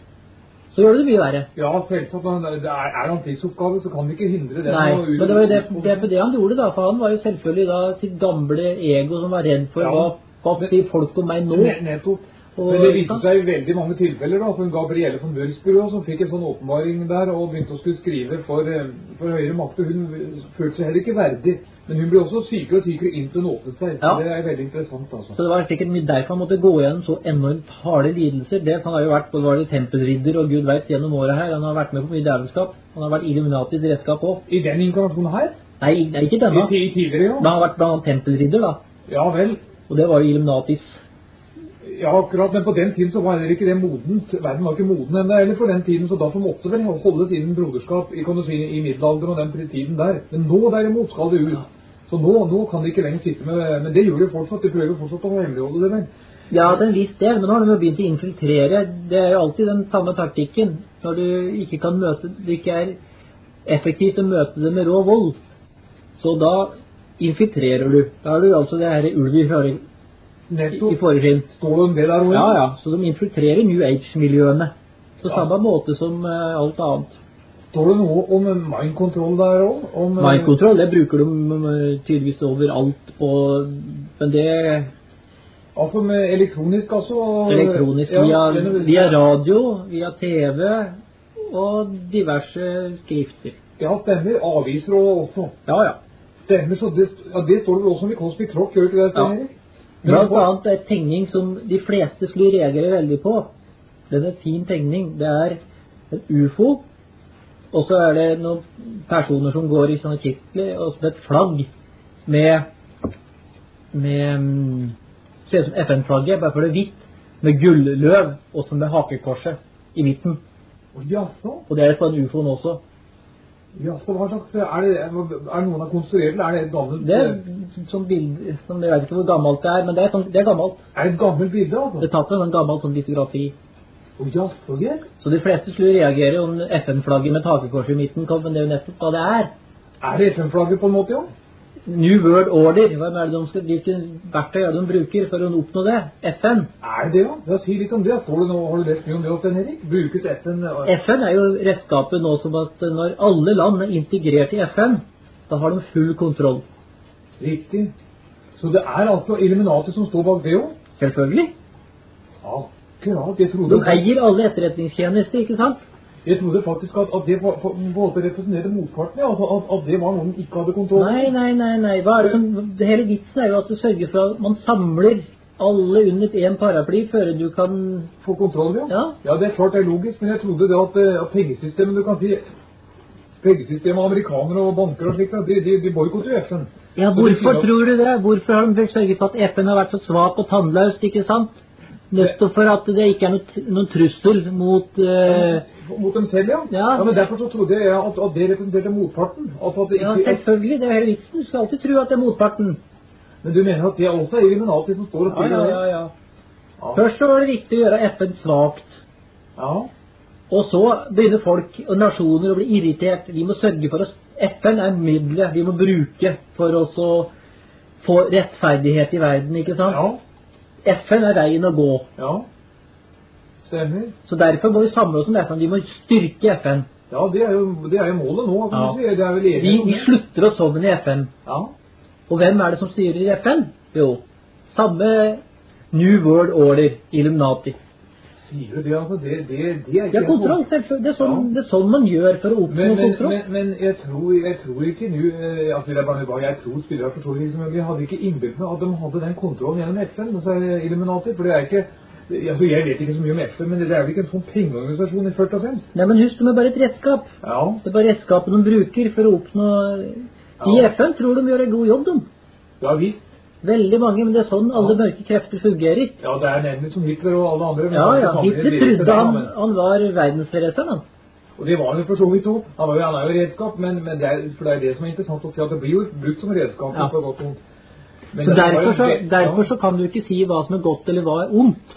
Så gjør det mye verre. Ja, selvsagt. Men det er, er han tidsoppgave, så kan vi ikke hindre det. Nei, men det var jo det, det, det han gjorde da, for han var jo selvfølgelig da sitt gamle ego som var redd for Ja. hva, hva sier folk om meg nå. Ne- Nettopp. Og- Men det viste seg i veldig mange tilfeller da, for Gabrielle von Würzburg som fikk en sånn åpenbaring der og begynte å skulle skrive for, eh, for høyere makter. Hun følte seg heller ikke verdig, men hun ble også sykere og sykere inntil hun åpnet seg. Ja. Så det er veldig interessant, altså. Så det var sikkert mye derfor han måtte gå gjennom så enormt harde lidelser. Dels han har jo vært både var det tempelridder og Gud vet gjennom året her. Han har vært med på mye djævelskap. Han har vært Illuminatis redskap også. I den inkarnasjonen her? Nei, nei, ikke I, denne. ti- i tidligere, ja. Men han har vært blant annet tempelridder da. Ja vel. Og det var jo Illuminatis. Ja, akkurat, men på den tiden så var heller ikke det modent. Verden var ikke moden enda, eller for den tiden, så da måtte vel holdes innen broderskap i, kan du si, i middelalderen og den tiden der. Men nå derimot skal det ut. Så nå, nå kan de ikke lenger sitte med, men det gjør de fortsatt, de prøver fortsatt å hemmeligholde det, vel. Ja, til en viss del, men nå har de jo begynt å infiltrere. Det er jo alltid den samme taktikken. Når du ikke kan møte, det ikke er effektivt å møte det med rå vold, så da infiltrerer du. Da er du altså det her ulv i høring i Nettopp. foreskinn. Står det om det der også? Ja, ja, så de infiltrerer New Age-miljøene på samme måte som uh, alt annet. Står det noe om mind control der også? Om, eh, Mind control, det bruker de uh, tydeligvis overalt på, men det Altså med elektronisk, altså? og- elektronisk ja, via, den- via radio, via T V og diverse skrifter. Ja, stemmer. Aviser og også. Ja, ja. Stemmer, så det, ja, det står det også om i Cosmic Clock, gjør det ikke det? Ja. Erik? Men Blant på- annet er tegning som de fleste skulle reagere veldig på. Den er en fin tegning. Det er en U F O, og så er det noen personer som går i sånne kirtler, og så et flagg med, med mm, ser ut som F N-flagget, bare for det er hvitt, med gulløv, og så med hakekorset i midten. Å, jaså? Og det er på den U F O-en også. Jaså, hva slags, er det, er noen av konstruert, eller er det et gammelt, Det er sånn bilde, som jeg vet ikke hvor gammelt det er, men det er, sånn, det er gammelt. er det et gammelt bilde, Det altså? er tatt med en sånn gammelt sånn litografi. Å, jaså, det? Så de fleste skulle reagere om F N-flagget med takekors i midten kom, men det er jo nettopp hva det er. Er det F N-flagget på en måte, ja? New World Order, hva er det de skal, hvilke verktøy er det de bruker for å oppnå det? F N. Er det det, ja? Ja, si litt om det. Står det nå, har du lest mye om det, Sten Erik? Brukes F N? F N er jo redskapet nå som at når alle land er integrert i F N, da har de full kontroll. Riktig. Så det er altså Illuminati som står bak det også? Selvfølgelig. Ja, akkurat. Jeg trodde, De eier alle etterretningstjenester, ikke sant? jeg trodde faktisk at, at det på, på, på en måte representerte motparten, ja. Altså at, at det var noen som ikke hadde kontroll. Nei, nei, nei, nei. Hva er det som, det hele vitsen er jo at du sørger for at man samler alle under en paraply før du kan... Få kontroll, ja. Ja. Ja, det er klart det er logisk, men jeg trodde det at, eh, at pengesystemet, du kan si, pengesystemet, amerikanere og banker og slikt, de, de, de boykotter jo F N. Ja, Så det hvorfor sier at- tror du det? Hvorfor har de sørget for at F N har vært så svak og tannløst, ikke sant? Nettopp for at det ikke er noen, noen trussel mot... eh, Mot dem selv, ja. Ja. Men derfor så trodde jeg at, at det representerte motparten. Altså at det ja, ikke, at, selvfølgelig, det er hele vitsen. Du skal alltid tro at det er motparten. men du mener at det er også Illuminati som står og Ja, spiller ja, det? ja, ja. Ja. Først så var det viktig å gjøre F N svagt. Ja. Og så begynner folk og nasjoner å bli irritert. Vi må sørge for oss. F N er middelet vi må bruke for å så få rettferdighet i verden, ikke sant? Ja. F N er veien å gå. Ja. Stemmer. Så derfor må vi samle oss om F N. Vi må styrke F N. Ja, det er jo, det er jo målet nå. Kan Ja. du si. Det er vel Vi, enighet om vi det. slutter oss sammen i F N. Ja. Og hvem er det som styrer i F N? Jo, samme New World Order, Illuminati. Sier du det, altså? Det, det, det er ikke... Ja, kontroll, selvfølgelig. Det er sånn, Ja. det er sånn man gjør for å oppnå Men, men, kontroll. men, men jeg, tror, jeg tror ikke nå eh, altså det er bare hva jeg tror spillere forstår ikke, men jeg hadde ikke innbilt meg at de hadde den kontrollen gjennom F N, altså Illuminati, for det er ikke altså jeg vet ikke så mye om F N, men det er vel ikke en sånn pengeorganisasjon i først og fremst. Nei, men husk, de er bare et redskap. Ja, Det er bare redskapet de bruker for å oppnå... De i Ja. F N tror de gjør en god jobb, de. ja visst. Veldig mange, men det er sånn alle mørke krefter fungerer. Ja, det er nemlig som Hitler og alle andre. Ja, ja, Hitler trodde han, han var verdensforresten, han. Og det var han jo for så vidt også. Han, var jo, han er jo redskap, men, men det, er, for det er det som er interessant å si, at det blir jo brukt som redskap. Ja. For godt og ondt. Men så derfor, så, derfor så kan du ikke si hva som er godt eller hva er ondt.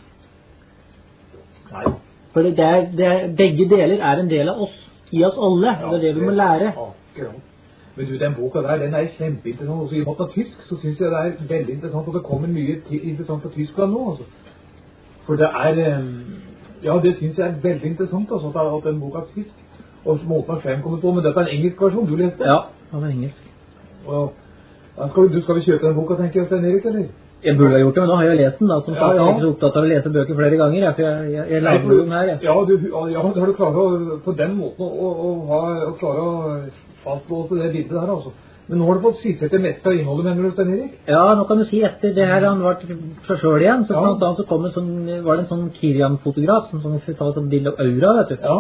Nei. For det er, det er, begge deler er en del av oss, i oss alle, ja, det er det vi må lære. Akkurat. Men du, den boka der, den er kjempeinteressant. Også i måte av tysk, så synes jeg det er veldig interessant, og det kommer mye interessant fra Tyskland nå, altså. For det er, ja, det synes jeg er veldig interessant, altså, at den boka er tysk, og måten er fremkommet på, men dette er en engelsk versjon, du leste? Ja, den er engelsk. Og, ja, skal, du, skal vi kjøpe den boka, tenker jeg, Stein Erik, eller? Jeg burde ha gjort det, men nå har jeg lest den da, som sagt, ja, ja. Jeg er ikke så opptatt av å lese bøker flere ganger, jeg, for jeg, jeg, jeg lager jo den her, jeg. Ja, du, ja, du har du klart å, på den måten, å, å, å, å klare å fastlåse det bildet der, altså. Men nå har du fått skissert det meste av innholdet, mener du, Stein Erik? Ja, nå kan du si etter det her han var for selv igjen, så blant annet så kom en sånn, var det en sånn Kirian-fotograf som sånn, ta et bilde av aura, vet du. Ja.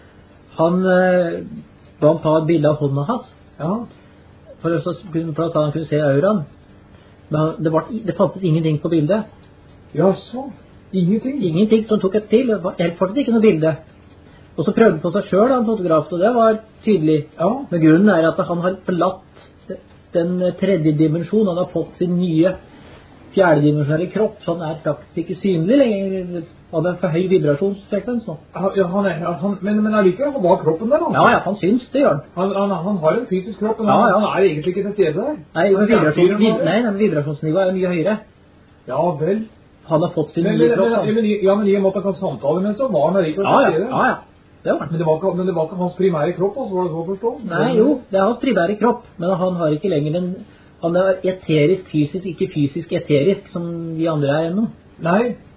Han eh, ba han ta et bilde av hånda hans. Ja. For, så, for at han kunne se auraen. Men det, var, det fantes ingenting på bildet. Ja, så. Ingenting? Ingenting som tok et til. Det var helt fortsatt ikke noe bilde. Og så prøvde han på seg selv, han fotografen, og det var tydelig. Ja. Men grunnen er at han har forlatt den tredje dimensjonen. Han har fått sin nye fjerdedimensjonelle kropp, så han er faktisk ikke synlig lenger. Han er for høy vibrasjonsfrekvens nå. Ja, han er, han, men, men allikevel, han var kroppen der, altså. Ja, ja, han syns det gjør han. Han, han, han har en fysisk kropp, men ja, han, ja. han er egentlig ikke til stede der. Nei, men vibrasjon, vi, nei, nei, vibrasjonsnivået er mye høyere. Ja, vel. Han har fått sin men, nye men, kropp. Men, men, ja, men i en måte han kan samtale med, så var han allikevel ja, til stede. Ja, ja. Det var men, det var ikke, men det var ikke hans primære kropp, altså, var det så å forstå? Nei, jo, det er hans primære kropp, men han har ikke lenger en, han er eterisk fysisk, ikke fysisk eterisk, som vi andre er ennå. Nei,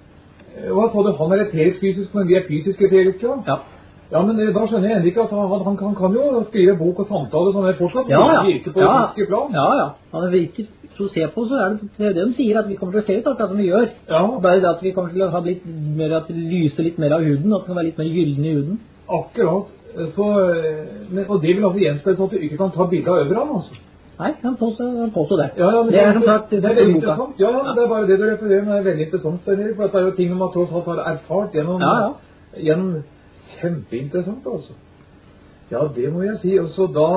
hva sa du, han er eterisk fysisk, men vi er fysisk eterisk, ja? Ja. Ja, men da skjønner jeg endelig ikke at han, han, han kan jo skrive bok og samtale, sånn er fortsatt, ja, ja. virke på ja. det fysiske plan. Ja, ja, han er virkelig, så se på, så er det det, er det de sier, at vi kommer til å se ut akkurat som vi gjør. Ja. Bare det at vi kommer til å ha litt mer, at lyse litt mer av huden, at det kan være litt mer gylden i huden. Akkurat. Så, men, og det vil altså gjenspille sånn at du ikke kan ta bilder av over ham, altså. Nei, han påstår det. Ja, ja, det er som sagt det, det er veldig interessant. Ja, ja, men det er bare det du refererer, men det er veldig interessant, Stein Erik, for det er jo ting man tross alt har erfart gjennom, ja, ja. gjennom kjempeinteressant, altså. Ja, det må jeg si. Og så da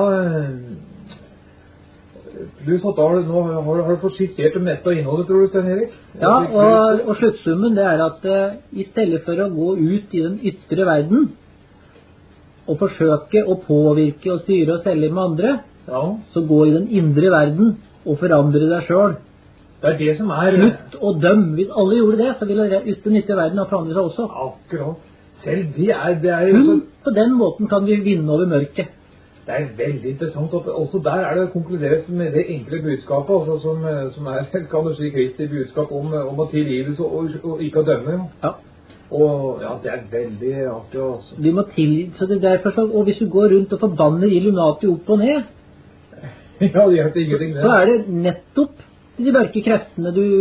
pluss at da nå har, har du fått skissert det meste av innholdet, tror du, Stein Erik? Ja, og, og sluttsummen det er at uh, i stedet for å gå ut i den ytre verden og forsøke å påvirke og styre og stelle med andre, ja. Så gå i den indre verden og forandre deg selv. Det er det som er... Slutt og døm. Hvis alle gjorde det, så ville ut den ytre verden ha forandret seg også. Akkurat. Selv det er... Det er jo så... På den måten kan vi vinne over mørket. Det er veldig interessant at også der er det konkluderes med det enkle budskapet, altså som, som er, kan du si, Kristi budskap om, om å tilgivelse og, og ikke å dømme. Ja. Og ja, det er veldig artig også. Vi må til... Så det er derfor så... Og hvis du går rundt og forbanner Illuminati opp og ned... Ja, det gjør det ingenting det. Så er det nettopp de mørke kreftene du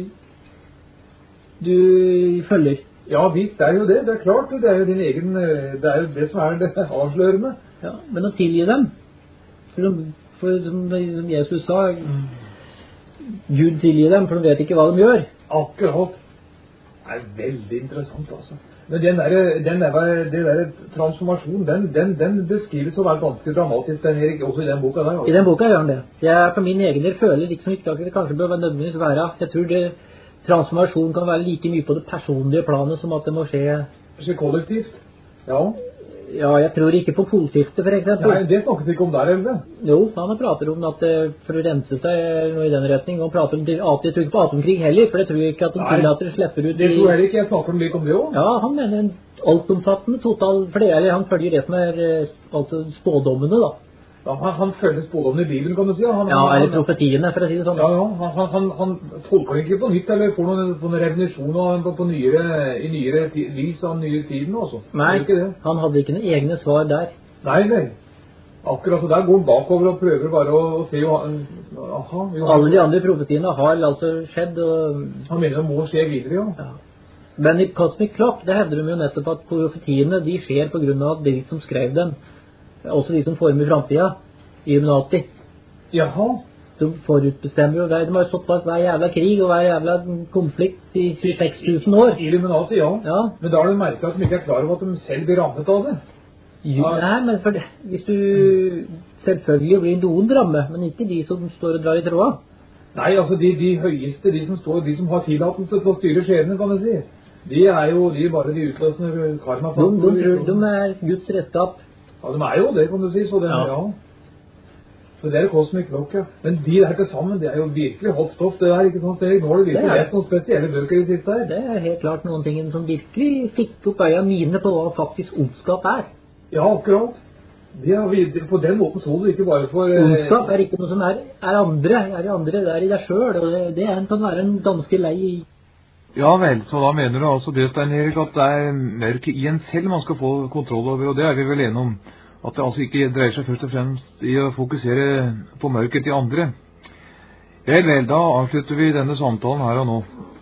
du følger. Ja, visst, det er jo det. Det er klart, det er jo din egen, det er jo det som er det avslørende. Ja, men å tilgi dem, for, for som, som Jesus sa, Gud tilgi dem, for de vet ikke hva de gjør. Akkurat. Det er veldig interessant, altså. Men den der, den der, den der transformasjonen, den, den, den beskrives å være ganske dramatisk, den Erik, også i den boka der. Altså. I den boka gjør den det. Jeg for min egen del føler liksom ikke at det kanskje bør nødvendigvis være. Jeg tror det, transformasjon kan være like mye på det personlige planet som at det må skje... Skje kollektivt? Ja. Ja, jeg tror ikke på polskifte, for eksempel. Nei, det snakkes ikke om der, eller? Jo, han prater om at for å rense seg noe i den retning, og prater om det, jeg tror ikke på atomkrig heller, for det tror jeg ikke at de tillater slipper ut. Det tror jeg ikke, jeg snakker litt om det også. Ja, han mener en altomfattende total, for det er, han følger det som er altså spådommene da. Ja, han, han følger spådommene i Bibelen, kan du si. Han, ja, eller profetiene, for å si det sånn. Ja, ja, han, han, han tolker ikke på nytt, eller får noen, noen revolusjon på, på nyere, i nyere lys av nye tiden også. Nei, han hadde ikke noen egne svar der. Nei, vel. Akkurat så der går han bakover og prøver bare å, å se jo, aha, jo, alle de andre profetiene har altså skjedd, og... Han mener det må skje videre, ja. Ja. Men i Cosmic Clock, det hevder de jo nettopp at profetiene, de skjer på grunn av de som skrev dem. Også de som former fremtiden, Illuminati. Jaha. De forutbestemmer jo, de har jo stått bak hver jævla krig og hver jævla konflikt i tjueseks tusen år. Illuminati, ja. Ja. Men da har du merket at de ikke er klar over at de selv blir rammet av det. Jo, nei, men for det, hvis du selvfølgelig blir noen ramme, men ikke de som står og drar i tråda. Nei, altså de, de høyeste, de som står, de som har tillatelse til å styre skjebnen, kan du si. De er jo de er bare de utløsende karma. De, de, de er Guds redskap. Ja, de er jo det, kan du si. Så det, ja. Ja. Så det er Cosmic Clock, ja. Men de der til sammen, det er jo virkelig hot stoff, det der, ikke sant? Nå har du virkelig lest noen spesielle bøker i det siste her. Det er helt klart noen ting som virkelig fikk opp øya mine på hva faktisk ondskap er. Ja, akkurat. Det har vi, på den måten så du ikke bare for... Ondskap er ikke noe som er, er andre, er det andre, det er i deg selv, og det, det er, kan være en ganske lei. Ja vel, så da mener du altså det, Stein Erik, at det er mørket i en selv man skal få kontroll over, og det er vi vel enige om. At det altså ikke dreier seg først og fremst i å fokusere på mørket til andre. Vel, vel, da avslutter vi denne samtalen her og nå.